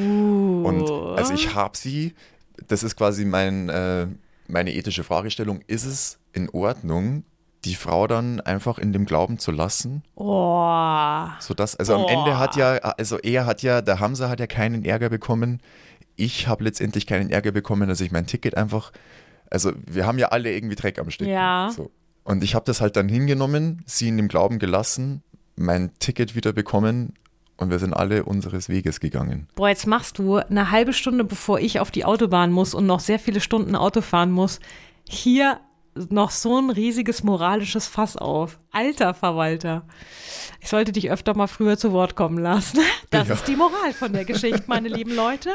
[SPEAKER 1] Uh.
[SPEAKER 2] Und also ich habe sie, das ist quasi mein, äh, meine ethische Fragestellung, ist es in Ordnung, die Frau dann einfach in dem Glauben zu lassen?
[SPEAKER 1] Oh.
[SPEAKER 2] Sodass, also am
[SPEAKER 1] Oh.
[SPEAKER 2] Ende hat ja, also er hat ja, der Hamza hat ja keinen Ärger bekommen, ich habe letztendlich keinen Ärger bekommen, dass ich mein Ticket einfach, also wir haben ja alle irgendwie Dreck am Stecken.
[SPEAKER 1] Ja.
[SPEAKER 2] So. Und ich habe das halt dann hingenommen, sie in dem Glauben gelassen, mein Ticket wieder bekommen und wir sind alle unseres Weges gegangen.
[SPEAKER 1] Boah, jetzt machst du eine halbe Stunde, bevor ich auf die Autobahn muss und noch sehr viele Stunden Auto fahren muss, hier noch so ein riesiges moralisches Fass auf. Alter Verwalter. Ich sollte dich öfter mal früher zu Wort kommen lassen. Das
[SPEAKER 2] Ja.
[SPEAKER 1] ist die Moral von der Geschichte, meine lieben Leute.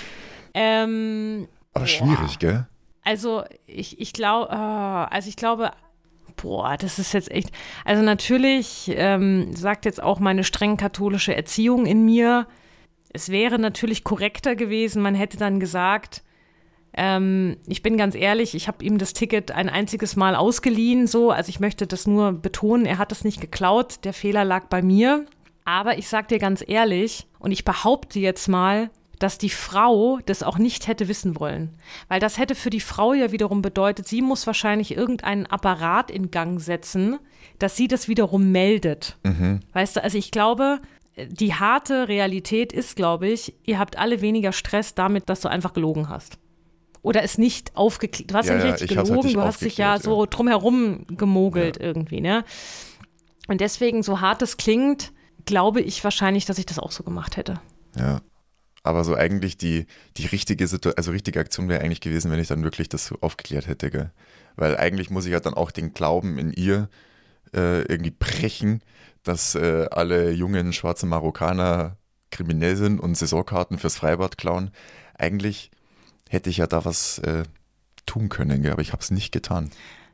[SPEAKER 1] Ähm,
[SPEAKER 2] Aber
[SPEAKER 1] boah.
[SPEAKER 2] schwierig, gell?
[SPEAKER 1] Also ich, ich glaube, äh, also ich glaube, boah, das ist jetzt echt, also natürlich ähm, sagt jetzt auch meine streng katholische Erziehung in mir, es wäre natürlich korrekter gewesen, man hätte dann gesagt, ähm, ich bin ganz ehrlich, ich habe ihm das Ticket ein einziges Mal ausgeliehen, so, also ich möchte das nur betonen, er hat es nicht geklaut, der Fehler lag bei mir, aber ich sag dir ganz ehrlich und ich behaupte jetzt mal, dass die Frau das auch nicht hätte wissen wollen. Weil das hätte für die Frau ja wiederum bedeutet, sie muss wahrscheinlich irgendeinen Apparat in Gang setzen, dass sie das wiederum meldet.
[SPEAKER 2] Mhm.
[SPEAKER 1] Weißt du, also ich glaube, die harte Realität ist, glaube ich, ihr habt alle weniger Stress damit, dass du einfach gelogen hast. Oder es nicht aufgeklärt. Du hast ja,
[SPEAKER 2] Ja,
[SPEAKER 1] nicht
[SPEAKER 2] ja,
[SPEAKER 1] richtig
[SPEAKER 2] ich hab's
[SPEAKER 1] gelogen,
[SPEAKER 2] halt nicht
[SPEAKER 1] du hast dich ja,
[SPEAKER 2] aufgeklärt,
[SPEAKER 1] so
[SPEAKER 2] ja.
[SPEAKER 1] drumherum gemogelt
[SPEAKER 2] Ja.
[SPEAKER 1] irgendwie, ne? Und deswegen, so hart es klingt, glaube ich wahrscheinlich, dass ich das auch so gemacht hätte.
[SPEAKER 2] Ja. Aber so eigentlich die, die richtige Situation, also richtige Aktion wäre eigentlich gewesen, wenn ich dann wirklich das so aufgeklärt hätte, gell? Weil eigentlich muss ich ja dann auch den Glauben in ihr äh, irgendwie brechen, dass äh, alle jungen schwarzen Marokkaner kriminell sind und Saisonkarten fürs Freibad klauen. Eigentlich hätte ich ja da was äh, tun können, gell? Aber ich habe es nicht getan.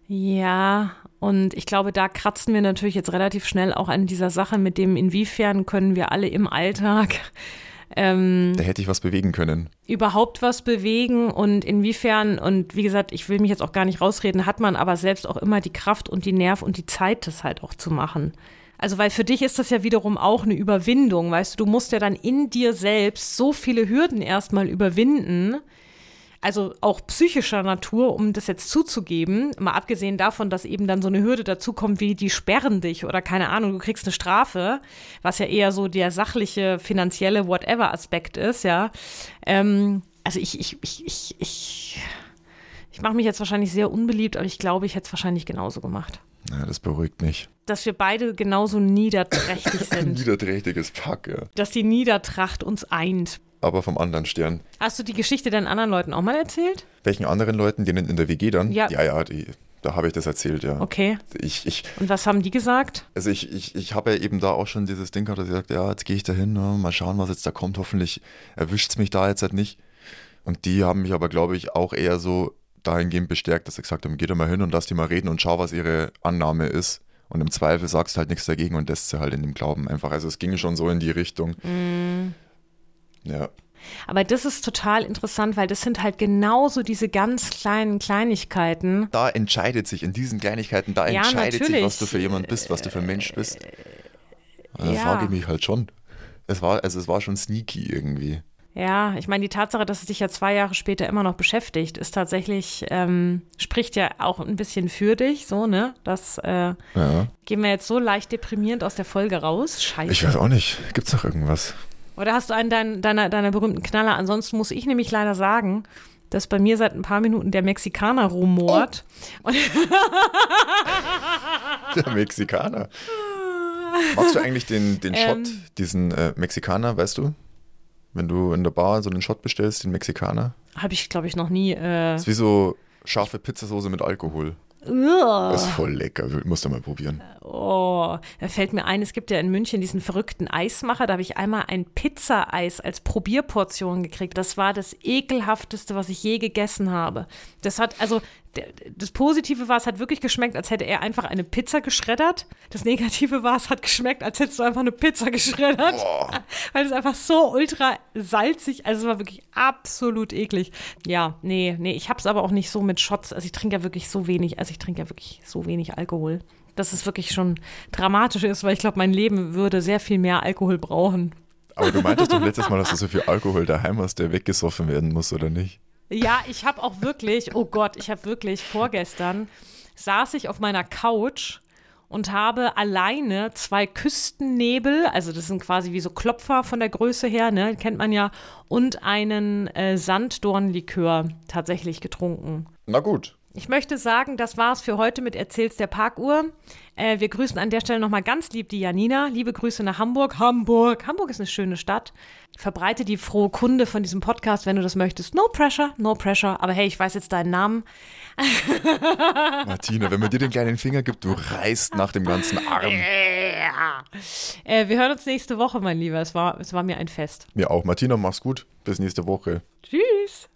[SPEAKER 1] Ja, und ich glaube, da kratzen wir natürlich jetzt relativ schnell auch an dieser Sache mit dem, inwiefern können wir alle im Alltag ähm,
[SPEAKER 2] Da hätte ich was bewegen können.
[SPEAKER 1] überhaupt was bewegen und inwiefern, und wie gesagt, ich will mich jetzt auch gar nicht rausreden, hat man aber selbst auch immer die Kraft und die Nerv und die Zeit, das halt auch zu machen. Also, weil für dich ist das ja wiederum auch eine Überwindung, weißt du, du musst ja dann in dir selbst so viele Hürden erstmal überwinden, also auch psychischer Natur, um das jetzt zuzugeben, mal abgesehen davon, dass eben dann so eine Hürde dazukommt, wie die sperren dich oder keine Ahnung, du kriegst eine Strafe, was ja eher so der sachliche, finanzielle, whatever Aspekt ist, ja. Ähm, also ich, ich, ich, ich, ich, ich mache mich jetzt wahrscheinlich sehr unbeliebt, aber ich glaube, ich hätte es wahrscheinlich genauso gemacht.
[SPEAKER 2] Ja, das beruhigt mich.
[SPEAKER 1] Dass wir beide genauso niederträchtig sind,
[SPEAKER 2] Niederträchtiges Pack, ja.
[SPEAKER 1] dass die Niedertracht uns eint.
[SPEAKER 2] Aber vom anderen Stern.
[SPEAKER 1] Hast du die Geschichte deinen anderen Leuten auch mal erzählt?
[SPEAKER 2] Welchen anderen Leuten, denen in der W G dann?
[SPEAKER 1] Ja.
[SPEAKER 2] Ja, ja, die, da habe ich das erzählt, ja.
[SPEAKER 1] Okay.
[SPEAKER 2] Ich, ich,
[SPEAKER 1] Und was haben die gesagt?
[SPEAKER 2] also ich, ich, ich habe ja eben da auch schon dieses Ding gehabt, dass ich sagte, ja, jetzt gehe ich da hin, ne, mal schauen, was jetzt da kommt. Hoffentlich erwischt es mich da jetzt halt nicht. Und die haben mich aber, glaube ich, auch eher so dahingehend bestärkt, dass sie gesagt haben, geh da mal hin und lass die mal reden und schau, was ihre Annahme ist. Und im Zweifel sagst du halt nichts dagegen und lässt sie halt in dem Glauben einfach. Also es ging schon so in die Richtung.
[SPEAKER 1] Mm.
[SPEAKER 2] Ja.
[SPEAKER 1] Aber das ist total interessant, weil das sind halt genauso diese ganz kleinen Kleinigkeiten.
[SPEAKER 2] Da entscheidet sich, in diesen Kleinigkeiten, da
[SPEAKER 1] Ja,
[SPEAKER 2] entscheidet
[SPEAKER 1] natürlich.
[SPEAKER 2] sich, was du für jemand bist, was du für ein Mensch bist. Da
[SPEAKER 1] ja.
[SPEAKER 2] frage ich mich halt schon. Es war, also es war schon sneaky irgendwie.
[SPEAKER 1] Ja, ich meine, die Tatsache, dass es dich ja zwei Jahre später immer noch beschäftigt, ist tatsächlich, ähm, spricht ja auch ein bisschen für dich, so, ne? Das äh,
[SPEAKER 2] Ja.
[SPEAKER 1] gehen wir jetzt so leicht deprimierend aus der Folge raus. Scheiße.
[SPEAKER 2] Ich weiß auch nicht. Gibt's noch irgendwas?
[SPEAKER 1] Oder hast du einen dein, deiner, deiner berühmten Knaller? Ansonsten muss ich nämlich leider sagen, dass bei mir seit ein paar Minuten der Mexikaner rumort.
[SPEAKER 2] Oh. Der Mexikaner. Magst du eigentlich den, den Shot,
[SPEAKER 1] Ähm.
[SPEAKER 2] diesen äh, Mexikaner, weißt du? Wenn du in der Bar so einen Shot bestellst, den Mexikaner.
[SPEAKER 1] Habe ich, glaube ich, noch nie. Äh,
[SPEAKER 2] Das ist wie so scharfe Pizzasoße mit Alkohol.
[SPEAKER 1] Uah.
[SPEAKER 2] Das ist voll lecker. Musst du mal probieren.
[SPEAKER 1] Oh, da fällt mir ein, es gibt ja in München diesen verrückten Eismacher, da habe ich einmal ein Pizzaeis als Probierportion gekriegt. Das war das ekelhafteste, was ich je gegessen habe. Das hat, also, der, das Positive war, es hat wirklich geschmeckt, als hätte er einfach eine Pizza geschreddert. Das Negative war, es hat geschmeckt, als hättest du einfach eine Pizza geschreddert.
[SPEAKER 2] Boah.
[SPEAKER 1] Weil es einfach so ultra salzig, also es war wirklich absolut eklig. Ja, nee, nee, ich hab's aber auch nicht so mit Shots, also ich trinke ja wirklich so wenig, also ich trinke ja wirklich so wenig Alkohol. Dass es wirklich schon dramatisch ist, weil ich glaube, mein Leben würde sehr viel mehr Alkohol brauchen.
[SPEAKER 2] Aber du meintest doch letztes Mal, dass du so viel Alkohol daheim hast, der weggesoffen werden muss, oder nicht?
[SPEAKER 1] Ja, ich habe auch wirklich, oh Gott, ich habe wirklich vorgestern, saß ich auf meiner Couch und habe alleine zwei Küstennebel, also das sind quasi wie so Klopfer von der Größe her, ne, kennt man ja, und einen äh, Sanddornlikör tatsächlich getrunken.
[SPEAKER 2] Na gut.
[SPEAKER 1] Ich möchte sagen, das war's für heute mit Erzähl's der Parkuhr. Äh, wir grüßen an der Stelle nochmal ganz lieb die Janina. Liebe Grüße nach Hamburg. Hamburg. Hamburg ist eine schöne Stadt. Verbreite die frohe Kunde von diesem Podcast, wenn du das möchtest. No pressure, no pressure. Aber hey, ich weiß jetzt deinen Namen.
[SPEAKER 2] Martina, wenn man dir den kleinen Finger gibt, du reißt nach dem ganzen Arm.
[SPEAKER 1] Ja. Äh, wir hören uns nächste Woche, mein Lieber. Es war, es war mir ein Fest.
[SPEAKER 2] Mir auch. Martina, mach's gut. Bis nächste Woche.
[SPEAKER 1] Tschüss.